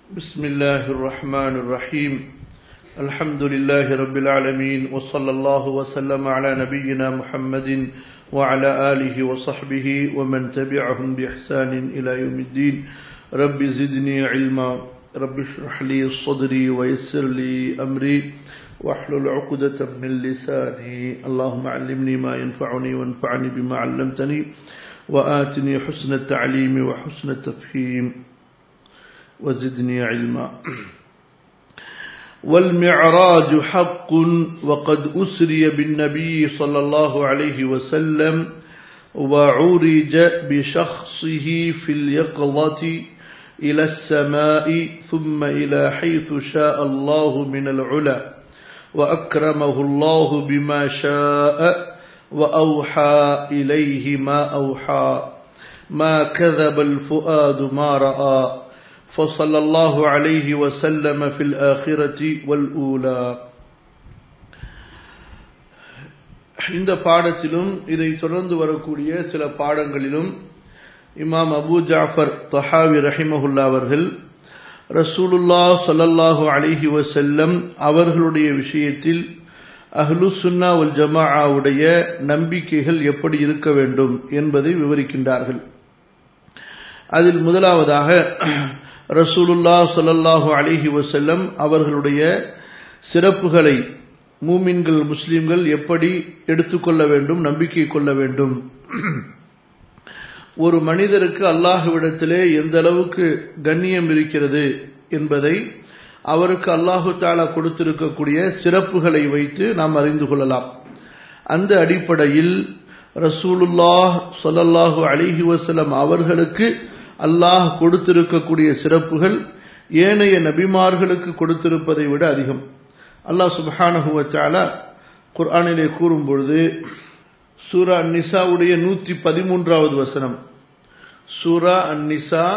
بسم الله الرحمن الرحيم الحمد لله رب العالمين وصلى الله وسلم على نبينا محمد وعلى آله وصحبه ومن تبعهم بإحسان إلى يوم الدين رب زدني علما رب اشرح لي صدري ويسر لي أمري واحلل عقدة من لساني اللهم علمني ما ينفعني وانفعني بما علمتني وآتني حسن التعليم وحسن التفهيم وزدني علما. والمعراج حق وقد أسري بالنبي صلى الله عليه وسلم وعرج بشخصه في اليقظة إلى السماء ثم إلى حيث شاء الله من العلا وأكرمه الله بما شاء وأوحى إليه ما أوحى ما كذب الفؤاد ما رأى فصلى الله عليه وسلم في الآخرة والأولى. இந்த பாடத்திலும் இதை தொடர்ந்து வரக்கூடிய சில பாடங்களிலும் இமாம் அபூ ஜாஃபர் தஹாவி ரஹிமஹுல்லாஹ் அவர்கள் ரசூலுல்லாஹ் ஸல்லல்லாஹு அலைஹி வஸல்லம் அவர்களுடைய விஷயத்தில் அஹ்லுஸ் சுன்னா வல் ஜமாஅவுடைய நம்பிக்கைகள் எப்படி இருக்க வேண்டும் என்பதை விவரிக்கின்றார்கள். அதில் முதலாவதாக ரசூலுல்லாஹ் ஸல்லல்லாஹு அலைஹி வஸல்லம் அவர்களுடைய சிறப்புகளை மூமின்கள் முஸ்லிம்கள் எப்படி எடுத்துக்கொள்ள வேண்டும், நம்பிக்கை கொள்ள வேண்டும். ஒரு மனிதருக்கு அல்லாஹ்விடத்திலே எந்த அளவுக்கு கண்ணியம் இருக்கிறது என்பதை அவருக்கு அல்லாஹு தஆலா கொடுத்திருக்கக்கூடிய சிறப்புகளை வைத்து நாம் அறிந்து கொள்ளலாம். அந்த அடிப்படையில் ரசூலுல்லாஹ் ஸல்லல்லாஹு அலைஹி வஸல்லம் அவர்களுக்கு அல்லாஹ் கொடுத்திருக்கக்கூடிய சிறப்புகள் ஏனைய நபிமார்களுக்கு கொடுத்திருப்பதை விட அதிகம். அல்லாஹ் சுப்ஹானஹு வ தஆலா குர்ஆனிலே கூறும் பொழுது சூரா அன்-நிசாவுடைய 113வது வசனம், சூரா அன்-நிசா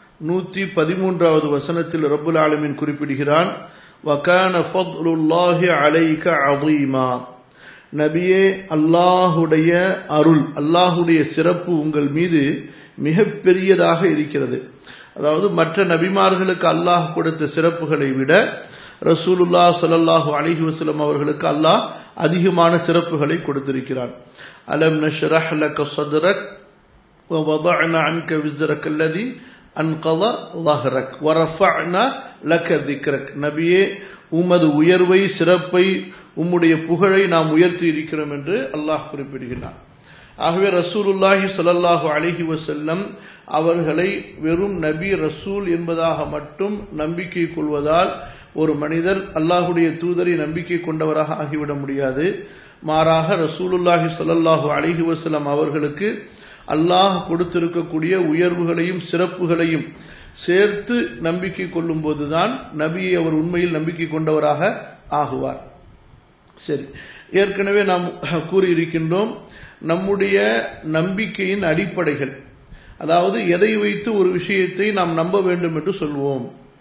113வது வசனத்தில் ரப்புல் ஆலமீன் குறிப்பிடுகிறான், வகான ஃபத்லுல்லாஹி அலைக அதீமா. நபியே, அல்லாஹ்வுடைய அருள், அல்லாஹ்வுடைய சிறப்பு உங்கள் மீது மிக பெரியதாக இருக்கிறது. அதாவது மற்ற நபிமார்களுக்கு அல்லாஹ் கொடுத்த சிறப்புகளை விட ரசூலுல்லாஹ் ஸல்லல்லாஹு அலைஹி வஸல்லம் அவர்களுக்கு அல்லாஹ் அதிகமான சிறப்புகளை கொடுத்திருக்கிறான். அலம் நஷ்ரஹ் லக ஸத்ரக் வ வதஅனா அன்க விஸ்ரக அல்லதி அன்கத ظهرك ورفعنا لك ذكرك. நபியே, உமது உயர்வை, சிறப்பை, உம்முடைய புகழை நாம் உயர்த்தி இருக்கிறோம் என்று அல்லாஹ் குறிப்பிடுகிறான். ஆகவே ரசூலுல்லாஹி ஸல்லல்லாஹு அலைஹி வஸல்லம் அவர்களை வெறும் நபி ரசூல் என்பதாக மட்டும் நம்பிக்கை கொள்வதால் ஒரு மனிதர் அல்லாஹ்வுடைய தூதரை நம்பிக்கை கொண்டவராக ஆகிவிட முடியாது. மாறாக ரசூலுல்லாஹி ஸல்லல்லாஹு அலைஹி வஸல்லம் அவர்களுக்கு அல்லாஹ் கொடுத்திருக்கக்கூடிய உயர்வுகளையும் சிறப்புகளையும் சேர்த்து நம்பிக்கை கொள்ளும் போதுதான் நபியை அவர் உண்மையில் நம்பிக்கை கொண்டவராக ஆகுவார். சரி, ஏற்கனவே நாம் கூறியிருக்கின்றோம், நம்முடைய நம்பிக்கையின் அடிப்படைகள், அதாவது எதை வைத்து ஒரு விஷயத்தை நாம் நம்ப வேண்டும் என்று சொல்வோம்,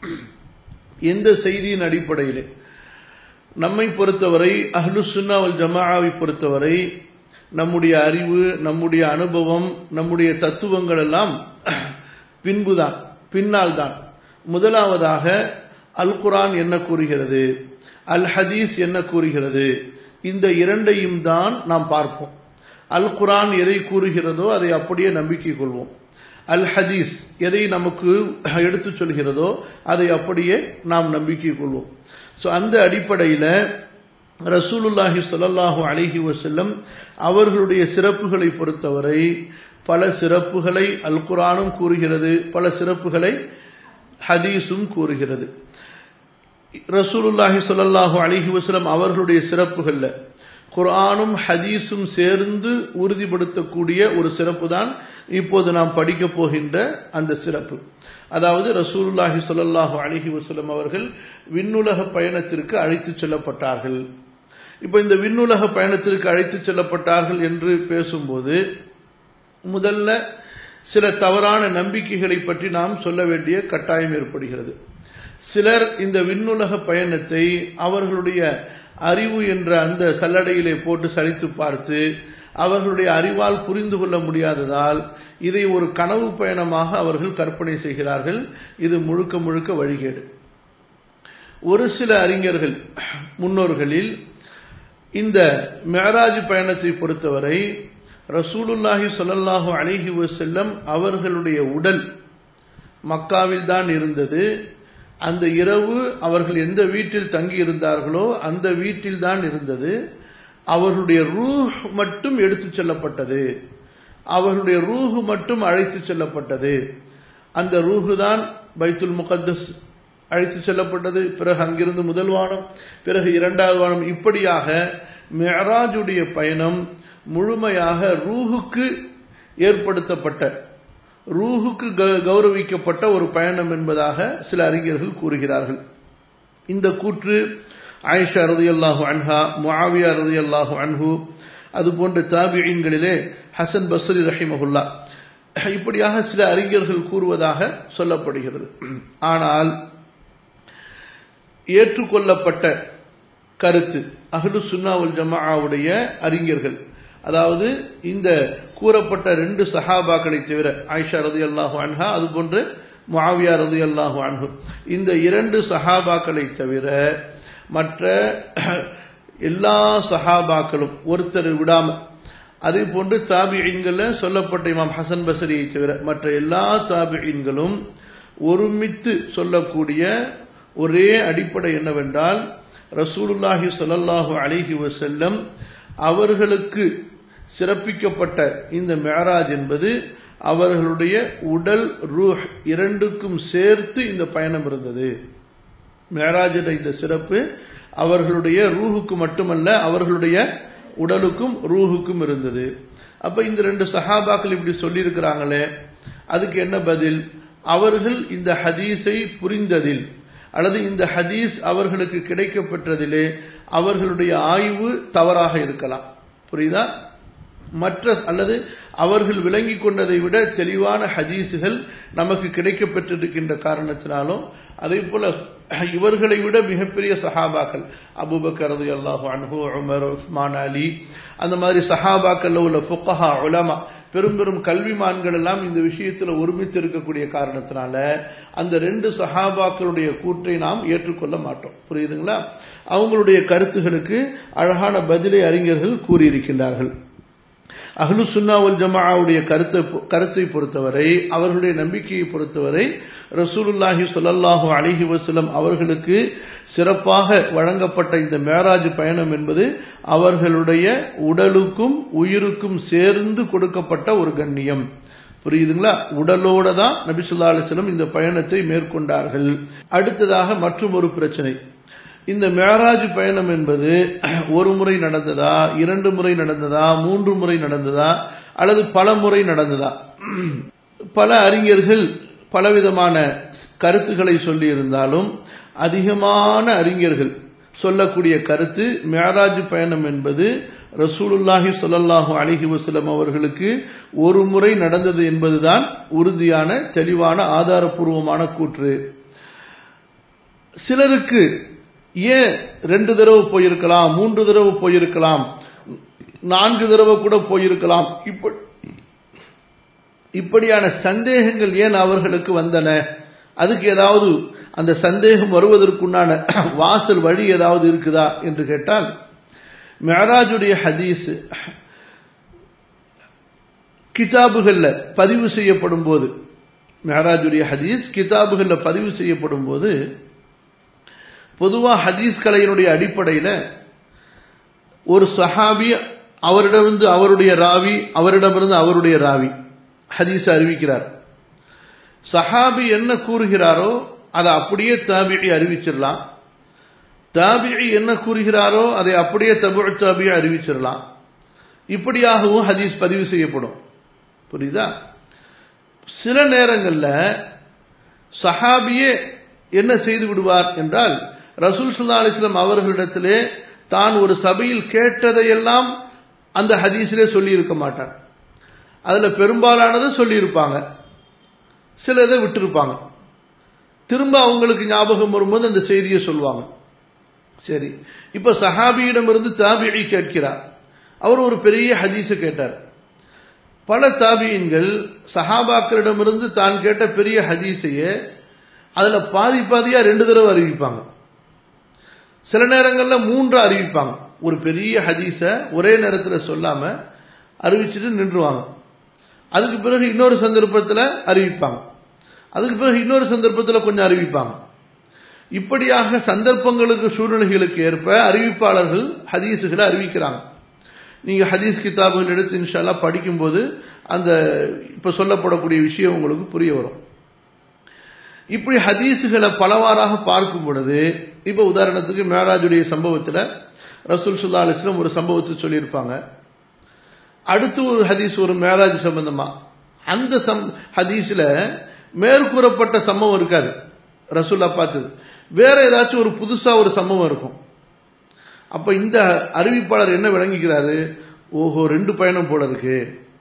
எந்த செய்தியின் அடிப்படையிலே. நம்மை பொறுத்தவரை, அஹ்லுஸ் சுன்னா வல் ஜமாஅவை பொறுத்தவரை, நம்முடைய அறிவு, நம்முடைய அனுபவம், நம்முடைய தத்துவங்கள் எல்லாம் பின்புதான், பின்னால் தான். முதலாவதாக அல் குர்ஆன் என்ன கூறுகிறது, அல் ஹதீஸ் என்ன கூறுகிறது, இந்த இரண்டையும் தான் நாம் பார்ப்போம். அல் குர்ஆன் எதை கூறுகிறதோ அதை அப்படியே நம்பிக்கை கொள்வோம். அல் ஹதீஸ் எதை நமக்கு எடுத்து சொல்கிறதோ அதை அப்படியே நாம் நம்பிக்கை கொள்வோம். ஸோ அந்த அடிப்படையில் ரசூலுல்லாஹி ஸல்லல்லாஹு அலைஹி வஸல்லம் அவர்களுடைய சிறப்புகளை பொறுத்தவரை பல சிறப்புகளை அல் குர்ஆனும் கூறுகிறது, பல சிறப்புகளை ஹதீஸும் கூறுகிறது. ரசூலுல்லாஹி ஸல்லல்லாஹு அலைஹி வஸல்லம் அவர்களுடைய சிறப்புகள்ல குர்ஆனும் ஹதீஸும் சேர்ந்து உறுதிப்படுத்தக்கூடிய ஒரு சிறப்பு தான் இப்போது நாம் படிக்க போகின்ற அந்த சிறப்பு. அதாவது ரசூலுல்லாஹி ஸல்லல்லாஹு அலைஹி வஸல்லம் அவர்கள் விண்ணுலக பயணத்திற்கு அழைத்துச் செல்லப்பட்டார்கள். இப்போ இந்த விண்ணுலக பயணத்திற்கு அழைத்துச் செல்லப்பட்டார்கள் என்று பேசும்போது முதல்ல சில தவறான நம்பிக்கைகளை பற்றி நாம் சொல்ல வேண்டிய கட்டாயம் ஏற்படுகிறது. சிலர் இந்த விண்ணுலக பயணத்தை அவர்களுடைய அறிவு என்ற அந்த சல்லடையிலே போட்டு சலித்து பார்த்து அவர்களுடைய அறிவால் புரிந்து கொள்ள முடியாததால் இதை ஒரு கனவு பயணமாக அவர்கள் கற்பனை செய்கிறார்கள். இது முழுக்க முழுக்க வழிகேடு. ஒரு சில அறிஞர்கள் முன்னோர்களில் இந்த மிஅராஜ் பயணத்தை பொறுத்தவரை ரசூலுல்லாஹி ஸல்லல்லாஹு அலைஹி வஸல்லம் அவர்களுடைய உடல் மக்காவில் தான் இருந்தது. அந்த இரவு அவர்கள் எந்த வீட்டில் தங்கி இருந்தார்களோ அந்த வீட்டில் தான் இருந்தது. அவர்களுடைய ரூஹ் மட்டும் எடுத்துச் செல்லப்பட்டது. அவர்களுடைய ரூஹ் மட்டும் அழைத்துச் செல்லப்பட்டது. அந்த ரூஹு தான் பைத்துல் முகத்தஸ் அழைத்துச் செல்லப்பட்டது. பிறகு அங்கிருந்து முதல் வானம், பிறகு இரண்டாவது வானம். இப்படியாக மிஅராஜுடைய பயணம் முழுமையாக ரூஹுக்கு ஏற்படுத்தப்பட்ட, ரூஹுக்கு கௌரவிக்கப்பட்ட ஒரு பயணம் என்பதாக சில அறிஞர்கள் கூறுகிறார்கள். இந்த கூற்று ஆயிஷா ரலியல்லாஹு அன்ஹா, முஆவியா ரலியல்லாஹு அன்ஹு, அதுபோன்ற தாபிஈன்களிலே ஹசன் பஸ்ரி ரஹிமஹுல்லாஹ், இப்படியாக சில அறிஞர்கள் கூறுவதாக சொல்லப்படுகிறது. ஆனால் ஏற்றுக்கொள்ளப்பட்ட கருத்து அஹ்லு சுன்னா வல் ஜமாஅவுடைய அறிஞர்கள், அதாவது இந்த கூறப்பட்ட 2 சஹாபாக்களை தவிர, ஆயிஷா ரலியல்லாஹு அன்ஹா அதுபோன்று முஆவியா ரலியல்லாஹு அன்ஹு, இந்த 2 சஹாபாக்களை தவிர மற்ற எல்லா சஹாபாக்களும் ஒருத்தர் விடாம, அதே போன்று தாபிஈன்கள் சொல்லப்பட்ட இமாம் ஹசன் பஸ்ரியை தவிர மற்ற எல்லா தாபிஈன்களும் ஒருமித்து சொல்லக்கூடிய ஒரே அடிப்படை என்னவென்றால், ரசூலுல்லாஹி ஸல்லல்லாஹு அலைஹி வஸல்லம் அவர்களுக்கு சிறப்பிக்கப்பட்ட இந்த மிஅராஜ் என்பது அவர்களுடைய உடல் ரூஹ் இரண்டுக்கும் சேர்த்து இந்த பயணம் இருந்தது. மிஅராஜுடைய இந்த சிறப்பு அவர்களுடைய ரூஹுக்கு மட்டுமல்ல, அவர்களுடைய உடலுக்கும் ரூஹுக்கும் இருந்தது. அப்ப இந்த 2 சஹாபாக்கள் இப்படி சொல்லி இருக்கிறாங்களே, அதுக்கு என்ன பதில்? அவர்கள் இந்த ஹதீஸை புரிந்ததில் அல்லது இந்த ஹதீஸ் அவர்களுக்கு கிடைக்கப்பெற்றதிலே அவர்களுடைய ஆய்வு தவறாக இருக்கலாம். புரியுதா? மற்ற அல்லது அவர்கள் விளங்கிக் கொண்டதை விட தெளிவான ஹதீஸுகள் நமக்கு கிடைக்கப்பெற்றிருக்கின்ற காரணத்தினாலும், அதே போல இவர்களை விட மிகப்பெரிய சஹாபாக்கள் அபூபக்கர் ரலியல்லாஹு அன்ஹு, உமர், உஸ்மான், அலி, அந்த மாதிரி சஹாபாக்கள் உள்ள ஃபுகஹா உலமா, பெரும் பெரும் கல்விமான்கள் எல்லாம் இந்த விஷயத்தில் ஒருமித்து இருக்கக்கூடிய காரணத்தினால அந்த 2 சஹாபாக்களுடைய கூற்றை நாம் ஏற்றுக்கொள்ள மாட்டோம். புரியுதுங்களா? அவங்களுடைய கருத்துகளுக்கு அழகான பதிலை அறிஞர்கள் கூறியிருக்கின்றார்கள். அஹ்லு சுன்னா வல் ஜமாஅவுடைய கருத்தை பொறுத்தவரை, அவர்களுடைய நம்பிக்கையை பொறுத்தவரை, ரசூலுல்லாஹி ஸல்லல்லாஹு அலைஹி வஸல்லம் அவர்களுக்கு சிறப்பாக வழங்கப்பட்ட இந்த மிஅராஜ் பயணம் என்பது அவர்களுடைய உடலுக்கும் உயிருக்கும் சேர்ந்து கொடுக்கப்பட்ட ஒரு கண்ணியம். புரியுதுங்களா? உடலோட தான் நபி ஸல்லல்லாஹு அலைஹி வஸல்லம் இந்த பயணத்தை மேற்கொண்டார்கள். அடுத்ததாக மற்றும் ஒரு பிரச்சனை, இந்த மிஅராஜ் பயணம் என்பது ஒரு முறை நடந்ததா, 2 முறை நடந்ததா, 3 முறை நடந்ததா, அல்லது பல முறை நடந்ததா? பல அறிஞர்கள் பலவிதமான கருத்துக்களை சொல்லி இருந்தாலும் அதிகமான அறிஞர்கள் சொல்லக்கூடிய கருத்து, மிஅராஜ் பயணம் என்பது ரசூலுல்லாஹி ஸல்லல்லாஹு அலைஹி வஸல்லம் அவர்களுக்கு ஒரு முறை நடந்தது என்பதுதான் உறுதியான தெளிவான ஆதாரபூர்வமான கூற்று. சிலருக்கு ஏன் 2 தடவை போயிருக்கலாம், 3 தடவை போயிருக்கலாம், 4 தடவை கூட போயிருக்கலாம், இப்படியான சந்தேகங்கள் ஏன் அவர்களுக்கு வந்தன? அதுக்கு ஏதாவது அந்த சந்தேகம் வருவதற்குண்டான வாசல் வழி ஏதாவது இருக்குதா என்று கேட்டால், மிஅராஜுடைய ஹதீஸ் கிதாபுகள்ல பதிவு செய்யப்படும் போது, மிஅராஜுடைய ஹதீஸ் கிதாபுகள்ல பதிவு செய்யப்படும் போது, பொதுவா ஹதீஸ் கலையினுடைய அடிப்படையில் ஒரு சஹாபி அவரிடமிருந்து அவருடைய ராவி, அவரிடமிருந்து அவருடைய ராவி ஹதீஸ் அறிவிக்கிறார். சஹாபி என்ன கூறுகிறாரோ அதை அப்படியே தாபிஈ அறிவிச்சிடலாம். தாபிஈ என்ன கூறுகிறாரோ அதை அப்படியே தபுஉ தாபிஈ அறிவிச்சிடலாம். இப்படியாகவும் ஹதீஸ் பதிவு செய்யப்படும். புரியுதா? சில நேரங்களில் சஹாபியே என்ன செய்து விடுவார் என்றால், ரசூல் ஸல்லல்லாஹு அலைஹி வஸல்லம் அவர்களிடத்திலே தான் ஒரு சபையில் கேட்டதையெல்லாம் அந்த ஹதீஸிலே சொல்லி இருக்க மாட்டார். அதுல பெரும்பாலானதை சொல்லி இருப்பாங்க, சிலதை விட்டிருப்பாங்க. திரும்ப அவங்களுக்கு ஞாபகம் வரும்போது அந்த செய்தியை சொல்லுவாங்க. சரி, இப்ப சஹாபியிடமிருந்து தாபிஈ கேட்கிறார். அவர் ஒரு பெரிய ஹதீஸை கேட்டார். பல தாபியீன்கள் சஹாபாக்களிடமிருந்து தான் கேட்ட பெரிய ஹதீஸையே அதுல பாதி பாதியா 2 தடவை அறிவிப்பாங்க. சில நேரங்கள்ல 3 அறிவிப்பாங்க. ஒரு பெரிய ஹதீஸ ஒரே நேரத்தில் சொல்லாம அறிவிச்சுட்டு நின்றுவாங்க. அதுக்கு பிறகு இன்னொரு சந்தர்ப்பத்தில் அறிவிப்பாங்க. அதுக்கு பிறகு இன்னொரு சந்தர்ப்பத்தில் கொஞ்சம் அறிவிப்பாங்க. இப்படியாக சந்தர்ப்பங்களுக்கு சூழ்நிலைகளுக்கு ஏற்ப அறிவிப்பாளர்கள் ஹதீஸுகளை அறிவிக்கிறாங்க. நீங்க ஹதீஸ் கிதாபுகள் எடுத்து இன்ஷா அல்லாஹ் படிக்கும்போது அந்த இப்ப சொல்லப்படக்கூடிய விஷயம் உங்களுக்கு புரிய வரும். இப்படி ஹதீஸுகளை பலவாறாக பார்க்கும் பொழுது, இப்ப உதாரணத்துக்கு மேராஜுடைய சம்பவத்தில் ரசூல் ஸல்லல்லாஹு அலைஹி வஸல்லம் ஒரு சம்பவத்தை சொல்லியிருப்பாங்க. அடுத்து ஒரு ஹதீஸ் ஒரு மேராஜ் சம்பந்தமா, அந்த ஹதீஸ்ல மேற்கூறப்பட்ட சம்பவம் இருக்காது, ரசூல்லா பார்த்தது வேற ஏதாச்சும் ஒரு புதுசா ஒரு சம்பவம் இருக்கும். அப்ப இந்த அறிவிப்பாளர் என்ன விளங்கிக்கிறாரு, ஓஹோ 2 பயணம் போல இருக்கு,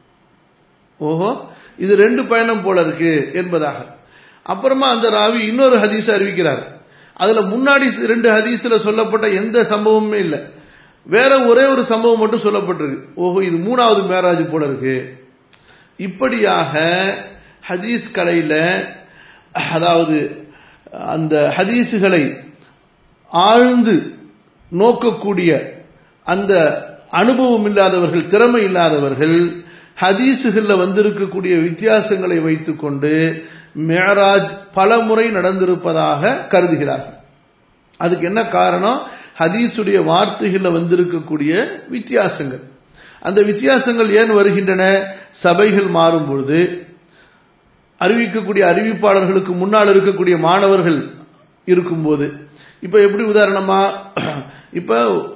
ஓஹோ இது 2 பயணம் போல இருக்கு என்பதாக. அப்புறமா அந்த ராவி இன்னொரு ஹதீஸ் அறிவிக்கிறார். அதுல முன்னாடி 2 ஹதீஸ்ல சொல்லப்பட்ட எந்த சம்பவமுமே இல்லை, வேற ஒரே ஒரு சம்பவம் மட்டும் சொல்லப்பட்டிருக்கு. ஓஹோ இது 3வது மேராஜ் போல இருக்கு. இப்படியாக ஹதீஸ் கலையில, அதாவது அந்த ஹதீஸுகளை ஆழ்ந்து நோக்கக்கூடிய அந்த அனுபவம் இல்லாதவர்கள், திறமை இல்லாதவர்கள் ஹதீஸுகளில் வந்திருக்கக்கூடிய வித்தியாசங்களை வைத்துக்கொண்டு மேராஜ் பல முறை நடந்திருப்பதாக கருதுகிறார்கள். அதுக்கு என்ன காரணம், ஹதீஸுடைய வார்த்தைகளில் வந்திருக்கக்கூடிய வித்தியாசங்கள். அந்த வித்தியாசங்கள் ஏன் வருகின்றன, சபைகள் மாறும் பொழுது, அறிவிக்கக்கூடிய அறிவிப்பாளர்களுக்கு முன்னால் இருக்கக்கூடிய மாணவர்கள் இருக்கும்போது. இப்ப எப்படி உதாரணமா, இப்ப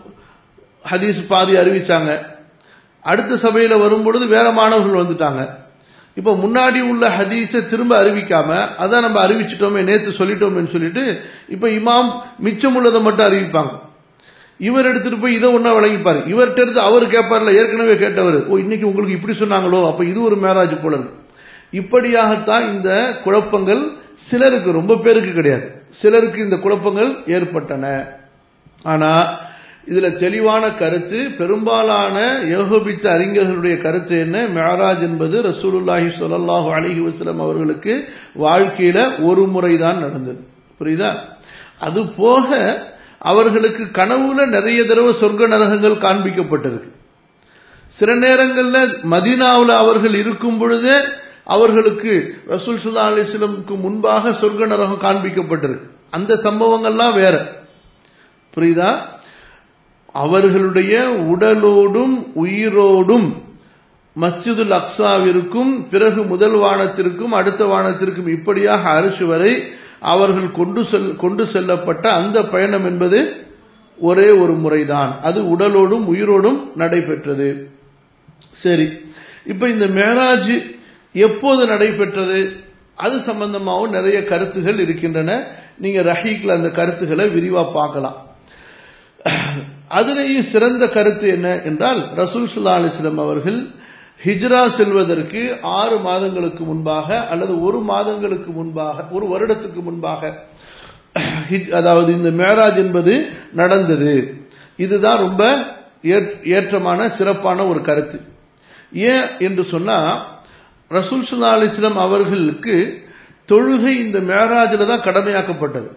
ஹதீஸ் பாதி அறிவிச்சாங்க, அடுத்த சபையில வரும்பொழுது வேற மாணவர்கள் வந்துட்டாங்க. இப்ப முன்னாடி உள்ள ஹதீஸை திரும்ப அறிவிக்காம, அதான் நம்ம அறிவிச்சிட்டோமே நேத்து சொல்லிட்டோம்னு சொல்லிட்டு இப்ப இமாம் மிச்சம் உள்ளதை மட்டும் அறிவிப்பாங்க. இவர் எடுத்துட்டு போய் இதை ஒன்னா வழங்கிப்பாரு, இவர்கிட்ட எடுத்து அவர் கேட்பார்ல, ஏற்கனவே கேட்டவர், ஓ இன்னைக்கு உங்களுக்கு இப்படி சொன்னாங்களோ, அப்ப இது ஒரு மேராஜ் போல இருக்கு. இப்படியாகத்தான் இந்த குழப்பங்கள் சிலருக்கு, ரொம்ப பேருக்கு கிடையாது, சிலருக்கு இந்த குழப்பங்கள் ஏற்பட்டன. ஆனா இதுல தெளிவான கருத்து, பெரும்பாலான ஏகோபித்த அறிஞர்களுடைய கருத்து என்ன, மேராஜ் என்பது ரசூலுல்லாஹி ஸல்லல்லாஹு அலைஹி வஸல்லம் அவர்களுக்கு வாழ்க்கையில ஒரு முறைதான் நடந்தது. புரியுதா? அது போக அவர்களுக்கு கனவுல நிறைய தடவை சொர்க்க நரகங்கள் காண்பிக்கப்பட்டிருக்கு. சில நேரங்கள்ல மதீனாவுல அவர்கள் இருக்கும் பொழுதே அவர்களுக்கு ரசூல் ஸல்லல்லாஹு அலைஹி வஸல்லமுக்கு முன்பாக சொர்க்க நரகம் காண்பிக்கப்பட்டிருக்கு. அந்த சம்பவங்கள்லாம் வேற. புரியுதா? அவர்களுடைய உடலோடும் உயிரோடும் மஸ்ஜிதுல் அக்ஸாவிற்கும் பிறகு முதல் வானத்திற்கும் அடுத்த வானத்திற்கும் இப்படியாக அரிசி வரை அவர்கள் கொண்டு செல்லப்பட்ட அந்த பயணம் என்பது ஒரே ஒரு முறைதான். அது உடலோடும் உயிரோடும் நடைபெற்றது. சரி, இப்ப இந்த மேராஜ் எப்போது நடைபெற்றது, அது சம்பந்தமாகவும் நிறைய கருத்துகள் இருக்கின்றன. நீங்க ரஹீக்ல அந்த கருத்துக்களை விரிவா பார்க்கலாம். அதிலேயும் சிறந்த கருத்து என்ன என்றால், ரசூல் ஸல்லல்லாஹு அலைஹி வஸல்லம் அவர்கள் ஹிஜ்ரா செல்வதற்கு 6 மாதங்களுக்கு முன்பாக அல்லது 1 மாதங்களுக்கு முன்பாக, 1 வருடத்துக்கு முன்பாக, அதாவது இந்த மேராஜ் என்பது நடந்தது. இதுதான் ரொம்ப ஏற்றமான சிறப்பான ஒரு கருத்து. ஏன் என்று சொன்னா, ரசூல் ஸல்லல்லாஹு அலைஹி வஸல்லம் அவர்களுக்கு தொழுகை இந்த மேராஜில் தான் கடமையாக்கப்பட்டது.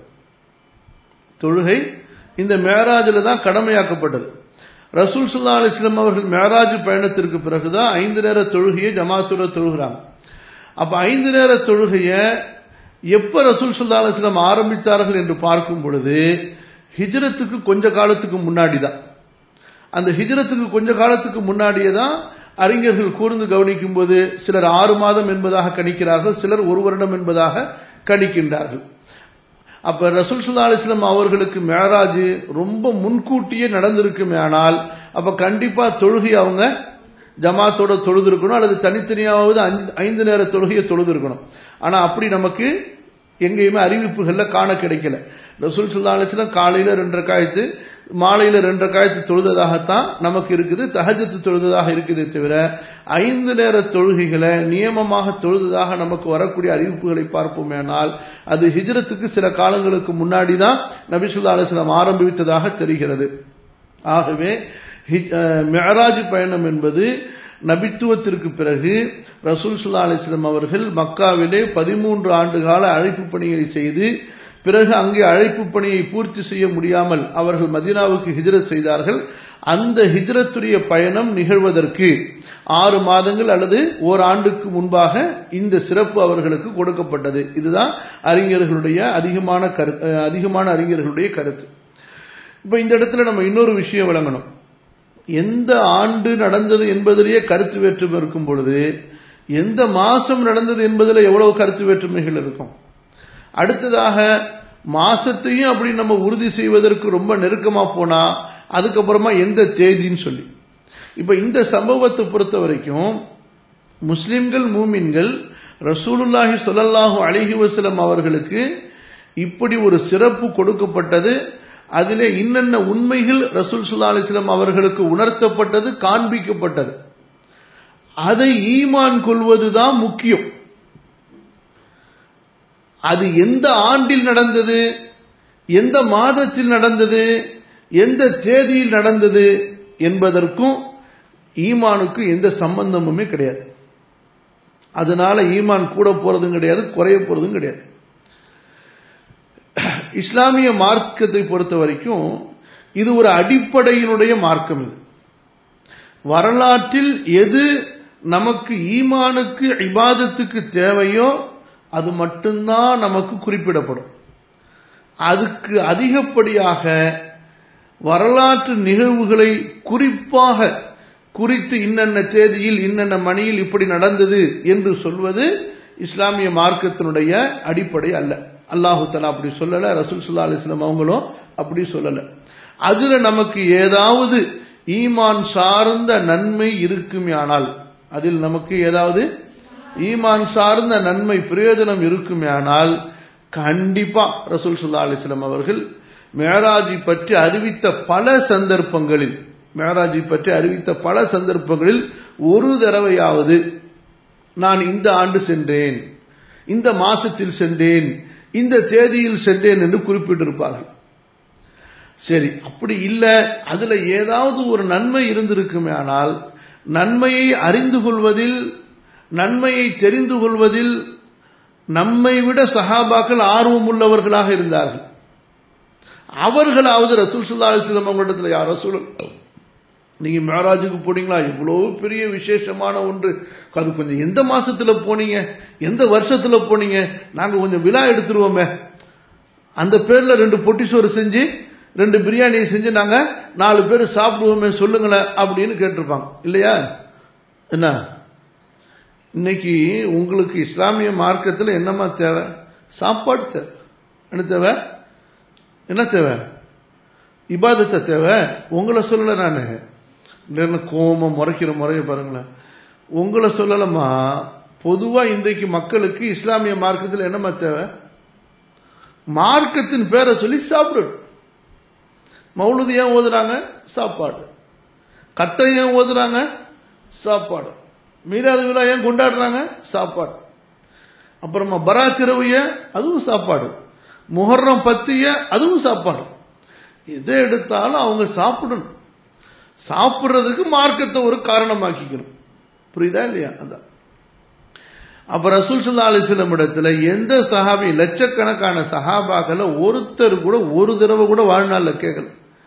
தொழுகை இந்த மேராஜில் தான் கடமையாக்கப்பட்டது. ரசூல் ஸல்லல்லாஹு அலைஹி வஸல்லம் அவர்கள் மேராஜ் பயணத்திற்கு பிறகுதான் 5 நேர தொழுகையை ஜமாத்தோட தொழுகிறாங்க. அப்ப 5 நேர தொழுகையை எப்ப ரசூல் ஸல்லல்லாஹு அலைஹி வஸல்லம் ஆரம்பித்தார்கள் என்று பார்க்கும் பொழுது, ஹிஜ்ரத்துக்கு கொஞ்ச காலத்துக்கு முன்னாடி தான். அந்த ஹிஜ்ரத்துக்கு கொஞ்ச காலத்துக்கு முன்னாடியே தான் அறிஞர்கள் கூர்ந்து கவனிக்கும் போது சிலர் 6 மாதம் என்பதாக கணிக்கிறார்கள், சிலர் 1 வருடம் என்பதாக கணிக்கின்றார்கள். அப்ப ரசூல் ஸல்லல்லாஹு அலைஹி வஸல்லம் அவர்களுக்கு மேராஜ் ரொம்ப முன்கூட்டியே நடந்திருக்குமே, ஆனால் அப்ப கண்டிப்பா தொழுகை அவங்க ஜமாத்தோட தொழுது இருக்கணும், அல்லது தனித்தனியாவது 5 நேர தொழுகையை தொழுது இருக்கணும். ஆனா அப்படி நமக்கு எங்கேயுமே அறிவிப்புகள்ல காண கிடைக்கல. ரசூல் ஸல்லல்லாஹு அலைஹி வஸல்லம் காலையில 2 ரக்காயத்து, மாலையில 2 ரக்காயத்து தொழுததாகத்தான் நமக்கு இருக்குது, தஹஜ்ஜத் தொழுததாக இருக்குதே தவிர 5 நேர தொழுகைகளை நியமமாக தொழுததாக நமக்கு வரக்கூடிய அறிவிப்புகளை பார்ப்போமேனால் அது ஹிஜ்ரத்துக்கு சில காலங்களுக்கு முன்னாடி தான் நபி ஸல்லல்லாஹு அலைஹி வஸல்லம் ஆரம்பித்ததாக தெரிகிறது. ஆகவே மிஅராஜ் பயணம் என்பது நபித்துவத்திற்கு பிறகு ரசூல் ஸல்லல்லாஹு அலைஹி வஸல்லம் அவர்கள் மக்காவிலே 13 ஆண்டு கால அழைப்பு பணியை செய்து பிறகு அங்கே அழைப்பு பணியை பூர்த்தி செய்ய முடியாமல் அவர்கள் மதீனாவுக்கு ஹிஜ்ரத் செய்தார்கள். அந்த ஹிஜ்ரத்துடைய பயணம் நிகழ்வதற்கு 6 மாதங்கள் அல்லது ஓராண்டுக்கு முன்பாக இந்த சிறப்பு அவர்களுக்கு கொடுக்கப்பட்டது. இதுதான் அறிஞர்களுடைய அதிகமான அறிஞர்களுடைய கருத்து. இப்ப இந்த இடத்துல நம்ம இன்னொரு விஷயம் விளங்கணும். எந்த ஆண்டு நடந்தது என்பதிலேயே கருத்து வேற்றுமை இருக்கும் பொழுது எந்த மாசம் நடந்தது என்பதில் எவ்வளவு கருத்து வேற்றுமைகள் இருக்கும். அடுத்ததாக மாசத்தையும் அப்படி நம்ம உறுதி செய்வதற்கு ரொம்ப நெருக்கமா போனா அதுக்கப்புறமா எந்த தேதின்னு சொல்லி இப்ப இந்த சம்பவத்தை பொறுத்த வரைக்கும் முஸ்லிம்கள் மூமின்கள் ரசூலுல்லாஹி ஸல்லல்லாஹு அலைஹி வஸல்லம் அவர்களுக்கு இப்படி ஒரு சிறப்பு கொடுக்கப்பட்டது. அதிலே இன்னென்ன உண்மைகள் ரசூல் ஸல்லல்லாஹு அலைஹி வஸல்லம் அவர்களுக்கு உணர்த்தப்பட்டது, காண்பிக்கப்பட்டது. அதை ஈமான் கொள்வதுதான் முக்கியம். அது எந்த ஆண்டில் நடந்தது, எந்த மாதத்தில் நடந்தது, எந்த தேதியில் நடந்தது என்பதற்கும் ஈமானுக்கு எந்த சம்பந்தமுமே கிடையாது. அதனால ஈமான் கூட போறதும் கிடையாது, குறைய போறதும் கிடையாது. இஸ்லாமிய மார்க்கத்தை பொறுத்த வரைக்கும் இது ஒரு அடிப்படையினுடைய மார்க்கம். இது வரலாற்றில் எது நமக்கு ஈமானுக்கு இபாதத்துக்கு தேவையோ அது மட்டும்தான் நமக்கு குறிப்பிடப்படும். அதுக்கு அதிகப்படியாக வரலாற்று நிகழ்வுகளை குறிப்பாக குறித்து இன்னென்ன தேதியில் இன்னென்ன மணியில் இப்படி நடந்தது என்று சொல்வது இஸ்லாமிய மார்க்கத்தினுடைய அடிப்படை அல்ல. அல்லாஹு தஆலா அப்படி சொல்லல, ரசூல் ஸல்லல்லாஹு அலைஹி வஸல்லம் அவங்களும் அப்படி சொல்லல. அதுல நமக்கு ஏதாவது ஈமான் சார்ந்த நன்மை இருக்குமேயானால், அதில் நமக்கு ஏதாவது ஈமான் சார்ந்த நன்மை பிரயோஜனம் இருக்குமேயானால் கண்டிப்பா ரசூல் ஸல்லல்லாஹு அலைஹி வஸல்லம் அவர்கள் மிஅராஜை பற்றி அறிவித்த பல சந்தர்ப்பங்களில் ஒரு தடவையாவது நான் இந்த ஆண்டு சென்றேன், இந்த மாசத்தில் சென்றேன், இந்த தேதியில் சென்றேன் என்று குறிப்பிட்டிருப்பார்கள். சரி, அப்படி இல்லை, அதுல ஏதாவது ஒரு நன்மை இருந்திருக்குமே, ஆனால் நன்மையை அறிந்து கொள்வதில், நன்மையை தெரிந்து கொள்வதில் நம்மை விட சஹாபாக்கள் ஆர்வம் உள்ளவர்களாக இருந்தார்கள். அவர்களாவது ரசூல் ஸல்லல்லாஹு அலைஹி வஸல்லம் அவங்களிடத்தில், யார் ரசூல், நீங்க மிஅராஜுக்கு போனீங்களா, இவ்வளவு பெரிய விசேஷமான ஒன்று, அது கொஞ்சம் எந்த மாசத்துல போனீங்க, எந்த வருஷத்துல போனீங்க, நாங்க கொஞ்சம் விழா எடுத்துருவோமே, அந்த பேர்ல 2 பொட்டி சோறு செஞ்சு 2 பிரியாணியை செஞ்சு நாங்க 4 பேர் சாப்பிடுவோமே, சொல்லுங்களேன் அப்படின்னு கேட்டிருப்பாங்க இல்லையா? என்ன இன்னைக்கு உங்களுக்கு இஸ்லாமிய மார்க்கத்தில் என்னமா தேவை? சாப்பாடு தேவை. என்ன தேவை? இபாதத்தை தேவை. உங்களை சொல்லல, நான் கோபம் முறைக்கிற முறையை பாருங்களேன். உங்களை சொல்லலமா, பொதுவா இன்றைக்கு மக்களுக்கு இஸ்லாமிய மார்க்கத்தில் என்னமா தேவை? மார்க்கத்தின் பேரை சொல்லி சாப்பிடணும். மௌலுது ஏன் ஓதுறாங்க? சாப்பாடு. கத்தை ஏன் ஓதுறாங்க? சாப்பாடு. மீராத விழா ஏன் கொண்டாடுறாங்க? சாப்பாடு. அப்புறமா பராத்திரவிய, அதுவும் சாப்பாடு. முஹர்ரம் 10 அதுவும் சாப்பாடு. எதை எடுத்தாலும் அவங்க சாப்பிடணும். சாப்பிடுறதுக்கு மார்க்கத்தை ஒரு காரணமாக்கிக்கணும். புரியுதா இல்லையா? அதான். அப்ப ரசூல் ஸல்லல்லாஹு அலைஹி வஸல்லம் இடத்துல எந்த சஹாபி, லட்சக்கணக்கான சஹாபாக்களை ஒருத்தர் கூட ஒரு தடவை கூட வாழ்நாள்ல கேட்கல.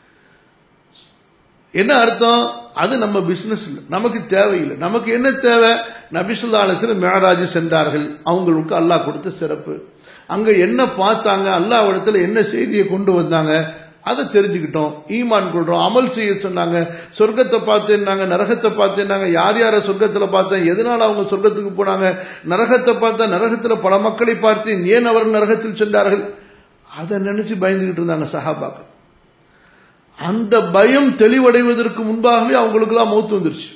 என்ன அர்த்தம்? அது நம்ம பிசினஸ் இல்லை, நமக்கு தேவையில்லை. நமக்கு என்ன தேவை? நபி ஸல்லல்லாஹு அலைஹி வஸல்லம் மிஅராஜ் சென்றார்கள், அவங்களுக்கு அல்லாஹ் கொடுத்த சிறப்பு. அங்க என்ன பார்த்தாங்க, அல்லாஹ் இடத்துல என்ன செய்தியை கொண்டு வந்தாங்க, அதை தெரிஞ்சுக்கிட்டோம், ஈமான் கொள்றோம். அமல் செய்ய சொன்னாங்க, சொர்க்கத்தை பார்த்தேன்னாங்க, நரகத்தை பார்த்தேன்னாங்க. யார் யார சொர்க்கத்தில் பார்த்தேன், எதனால அவங்க சொர்க்கத்துக்கு போனாங்க, நரகத்தை பார்த்தா நரகத்தில் பல மக்களை பார்த்தேன், ஏன் அவர்கள் நரகத்தில் சென்றார்கள், அதை நினைச்சு பயந்துகிட்டு இருந்தாங்க சஹாபாக்கள். அந்த பயம் தெளிவடைவதற்கு முன்பாகவே அவங்களுக்குலாம் மௌத்து வந்துருச்சு.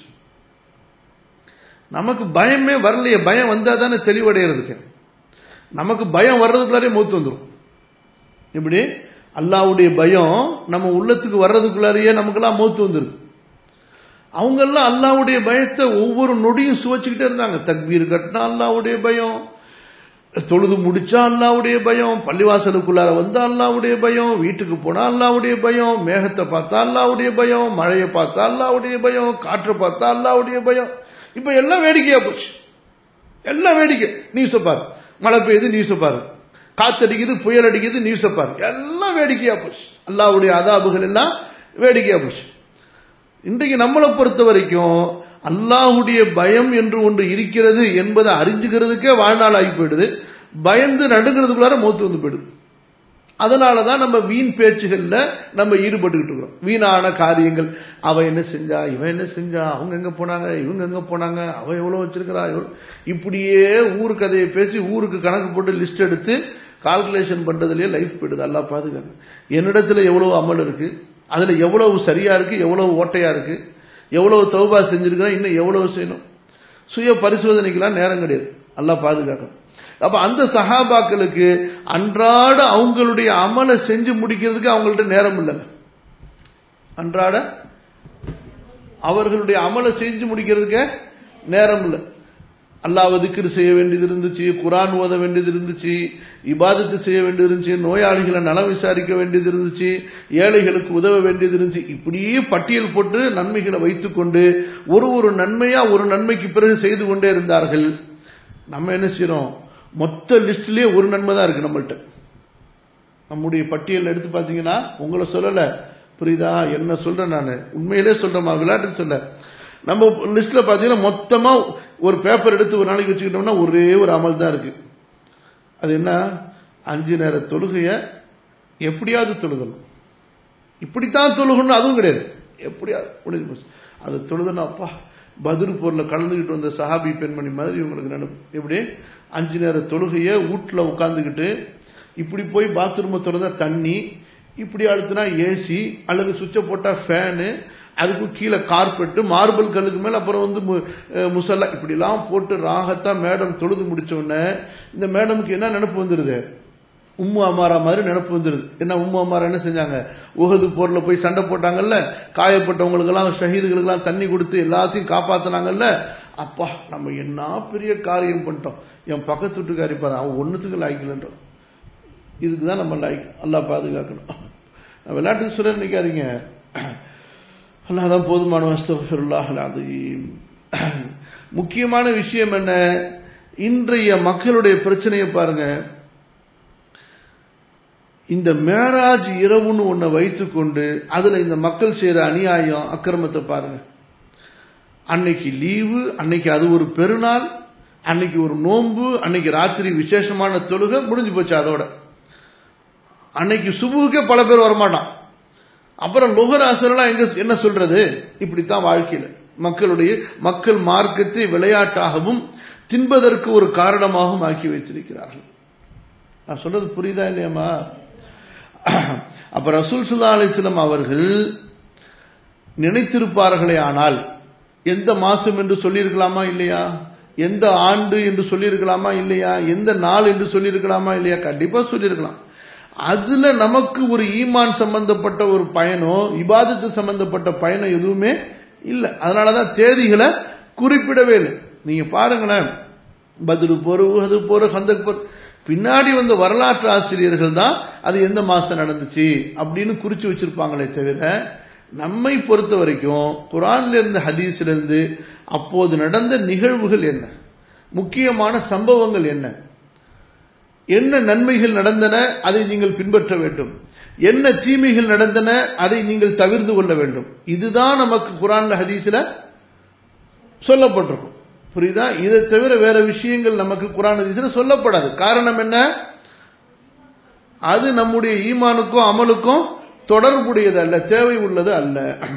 நமக்கு பயமே வரலையே, பயம் வந்தா தானே தெளிவடைகிறதுக்கு. நமக்கு பயம் வர்றதுக்குள்ளாரே மௌத்து வந்துடும். இப்படி அல்லாஹ்வுடைய பயம் நம்ம உள்ளத்துக்கு வர்றதுக்குள்ளாரையே நமக்கெல்லாம் மௌத்து வந்துருது. அவங்கெல்லாம் அல்லாஹ்வுடைய பயத்தை ஒவ்வொரு நொடியும் சுவைச்சுக்கிட்டே இருந்தாங்க. தக்பீர் கட்டினா அல்லாஹ்வுடைய பயம், தொழுது முடிச்சா அல்லாஹ்வுடைய பயம், பள்ளிவாசலுக்குள்ளார வந்தா அல்லாஹ்வுடைய பயம், வீட்டுக்கு போனா அல்லாஹ்வுடைய பயம், மேகத்தை பார்த்தா அல்லாஹ்வுடைய பயம், மழையை பார்த்தா அல்லாஹ்வுடைய பயம், காற்றை பார்த்தா அல்லாஹ்வுடைய பயம். இப்ப எல்லாம் வேடிக்கையா போச்சு, எல்லாம் வேடிக்கை. நியூஸ பாரு, மழை பெய்யுது நியூஸ பாரு, காத்தடிக்குது புயல் அடிக்குது நியூஸ பாரு, எல்லாம் வேடிக்கையா போச்சு. அல்லாஹ்வுடைய அதாபுகள் எல்லாம் வேடிக்கையா போச்சு. இன்றைக்கு நம்மளை பொறுத்த வரைக்கும் அல்லாஹ்வுடைய பயம் என்று ஒன்று இருக்கிறது என்பதை அறிஞ்சுக்கிறதுக்கே வாழ்நாள் ஆகி போயிடுது. பயந்து நடுங்கிறதுக்குள்ளார மௌத்து வந்து போயிடுது. அதனாலதான் நம்ம வீண் பேச்சுகள்ல நம்ம ஈடுபட்டுக்கிட்டு இருக்கிறோம். வீணான காரியங்கள், அவ என்ன செஞ்சா, இவன் என்ன செஞ்சா, அவங்க எங்க போனாங்க, இவங்க எங்க போனாங்க, அவ எவ்வளவு வச்சிருக்கிறா, இப்படியே ஊரு கதையை பேசி ஊருக்கு கணக்கு போட்டு லிஸ்ட் எடுத்து கால்குலேஷன் பண்றதுலயே லைஃப் போயிடுது. அல்லாஹ் பாதுகாக்க. என்னிடத்துல எவ்வளவு அமல் இருக்கு, அதுல எவ்வளவு சரியா இருக்கு, எவ்வளவு ஓட்டையா இருக்கு, எவ்வளவு தௌபா செஞ்சிருக்கிறேன், இன்னும் எவ்வளவு செய்யணும், சுய பரிசோதனைக்கெல்லாம் நேரம் கிடையாது. அல்லாஹ் பாதுகாக்கணும். அப்ப அந்த சஹாபாக்களுக்கு அன்றாட அவங்களுடைய அமலை செஞ்சு முடிக்கிறதுக்கு அவங்கள்ட்ட நேரம் இல்லைங்க. அன்றாட அவர்களுடைய அமலை செஞ்சு முடிக்கிறதுக்கு நேரம் இல்லை. அல்லாஹ்வை திக்ர் செய்ய வேண்டியது இருந்துச்சு, குர்ஆன் ஓத வேண்டியது இருந்துச்சு, இபாதத்து செய்ய வேண்டியது இருந்துச்சு, நோயாளிகளை நலம் விசாரிக்க வேண்டியது இருந்துச்சு, ஏழைகளுக்கு உதவ வேண்டியது இருந்துச்சு. இப்படியே பட்டியல் போட்டு நன்மைகளை வைத்துக்கொண்டு ஒரு நன்மையா ஒரு நன்மைக்கு பிறகு செய்து கொண்டே இருந்தார்கள். நம்ம என்ன செய்யறோம், மொத்த லிஸ்ட்லயே ஒரு நன்மை தான் இருக்கு நம்மள்ட்ட. நம்முடைய பட்டியல் எடுத்து பாத்தீங்கன்னா, உங்களை சொல்லல, புரியுதா, என்ன சொல்றேன் நான், உண்மையிலே சொல்றேமா, விளையாட்டு சொல்ல. நம்ம லிஸ்ட்ல பாத்தீங்கன்னா மொத்தமா ஒரு பேப்பர் எடுத்து ஒரு நாளைக்கு வச்சுக்கிட்டோம்னா ஒரே ஒரு அமல் தான் இருக்கு. அது என்ன, 5 நேர தொழுகைய எப்படியாவது தொழுதணும், இப்படித்தான் தொழுகணும் அதுவும் கிடையாது, எப்படியாவது முடிஞ்சு அது தொழுதணும். அப்பா, பத்ர் போர்ல கலந்துகிட்டு வந்த சஹாபி பெண்மணி மாதிரி இவங்களுக்கு நினைப்பு. எப்படி 5 நேர தொழுகைய வீட்டுல உட்கார்ந்துகிட்டு, இப்படி போய் பாத்ரூம் திறந்தா தண்ணி, இப்படி அழுத்தினா ஏசி அல்லது சுவிட்ச போட்டா ஃபேனு, அதுக்கு கீழே கார்பெட், மார்பிள் கல்லுக்கு மேல அப்புறம் வந்து முசல்லா, இப்படி எல்லாம் போட்டு ராகத்தா மேடம் தொழுது முடிச்ச உடனே இந்த மேடமுக்கு என்ன நினைப்பு வந்துருது, உம்மு அமாரா மாதிரி நினைப்பு வந்துருது. என்ன, உம்மு அமாரா என்ன செஞ்சாங்க, உஹது போர்ல போய் சண்டை போட்டாங்கல்ல, காயப்பட்டவங்களுக்கு எல்லாம் ஷஹீதுகளுக்கு எல்லாம் தண்ணி கொடுத்து எல்லாத்தையும் காப்பாத்தினாங்கல்ல, அப்பா நம்ம என்ன பெரிய காரியம் பண்ணிட்டோம், என் பக்கத்து வீட்டுக்காரி பாரு அவன் ஒன்னுத்துக்கு லாய்க்கலன்றோம். இதுக்குதான் நம்ம லாய்க். அல்லாஹ் பாதுகாக்கணும். விளையாட்டுக்கு சொல்ல நினைக்காதீங்க, அல்லாஹ் போதுமான. அஸ்தக்ஃபிருல்லாஹ் அலீம். முக்கியமான விஷயம் என்ன, இன்றைய மக்களுடைய பிரச்சனையை பாருங்க. இந்த மேராஜ் இரவுன்னு ஒன்ன வைத்துக்கொண்டு அதுல இந்த மக்கள் செய்யற அநியாயம் அக்கிரமத்தை பாருங்க. அன்னைக்கு லீவு, அன்னைக்கு அது ஒரு பெருநாள், அன்னைக்கு ஒரு நோன்பு, அன்னைக்கு ராத்திரி விசேஷமான தொழுகை, முடிஞ்சு போச்சு. அதோட அன்னைக்கு சுபுக்கே பல பேர் வரமாட்டான். அப்புறம் லுஹர் அஸ்ர்லாம் எங்க என்ன சொல்றது, இப்படித்தான் வாழ்க்கையில மக்கள் மார்க்கத்தை விளையாட்டாகவும் தின்பதற்கு ஒரு காரணமாகவும் ஆக்கி வைத்திருக்கிறார்கள். நான் சொல்றது புரியுதா இல்லையாமா? அப்ப ரசூல் ஸல்லல்லாஹு அலைஹி வஸல்லம் அவர்கள் நினைத்திருப்பார்களே ஆனால் எந்த மாசம் என்று சொல்லியிருக்கலாமா இல்லையா, எந்த ஆண்டு என்று சொல்லியிருக்கலாமா இல்லையா, எந்த நாள் என்று சொல்லியிருக்கலாமா இல்லையா, கண்டிப்பா சொல்லியிருக்கலாம். அதுல நமக்கு ஒரு ஈமான் சம்பந்தப்பட்ட ஒரு பயனோ இபாதத்து சம்பந்தப்பட்ட பயனோ எதுவுமே இல்லை. அதனாலதான் தேதிகளை குறிப்பிடவே இல்லை. நீங்க பாருங்களேன், பத்ரு போர், உஹது போர், ஹந்தக் போர், பின்னாடி வந்த வரலாற்று ஆசிரியர்கள் தான் அது எந்த மாசம் நடந்துச்சு அப்படின்னு குறிச்சு வச்சிருப்பாங்களே தவிர, நம்மை பொறுத்த வரைக்கும் குர்ஆன்ல இருந்து ஹதீஸ்ல இருந்து அப்போது நடந்த நிகழ்வுகள் என்ன, முக்கியமான சம்பவங்கள் என்ன, என்ன நன்மைகள் நடந்தன அதை நீங்கள் பின்பற்ற வேண்டும், என்ன தீமைகள் நடந்தன அதை நீங்கள் தவிர்த்து கொள்ள வேண்டும். இதுதான் நமக்கு குர்ஆன்ல ஹதீஸ்ல சொல்லப்பட்டிருக்கும். புரியுதா? இதை தவிர வேற விஷயங்கள் நமக்கு குர்ஆன் ஹதீஸ்ல சொல்லப்படாது. காரணம் என்ன, அது நம்முடைய ஈமானுக்கும் அமலுக்கும் தொடர்புடையது அல்ல, தேவை உள்ளது அல்ல.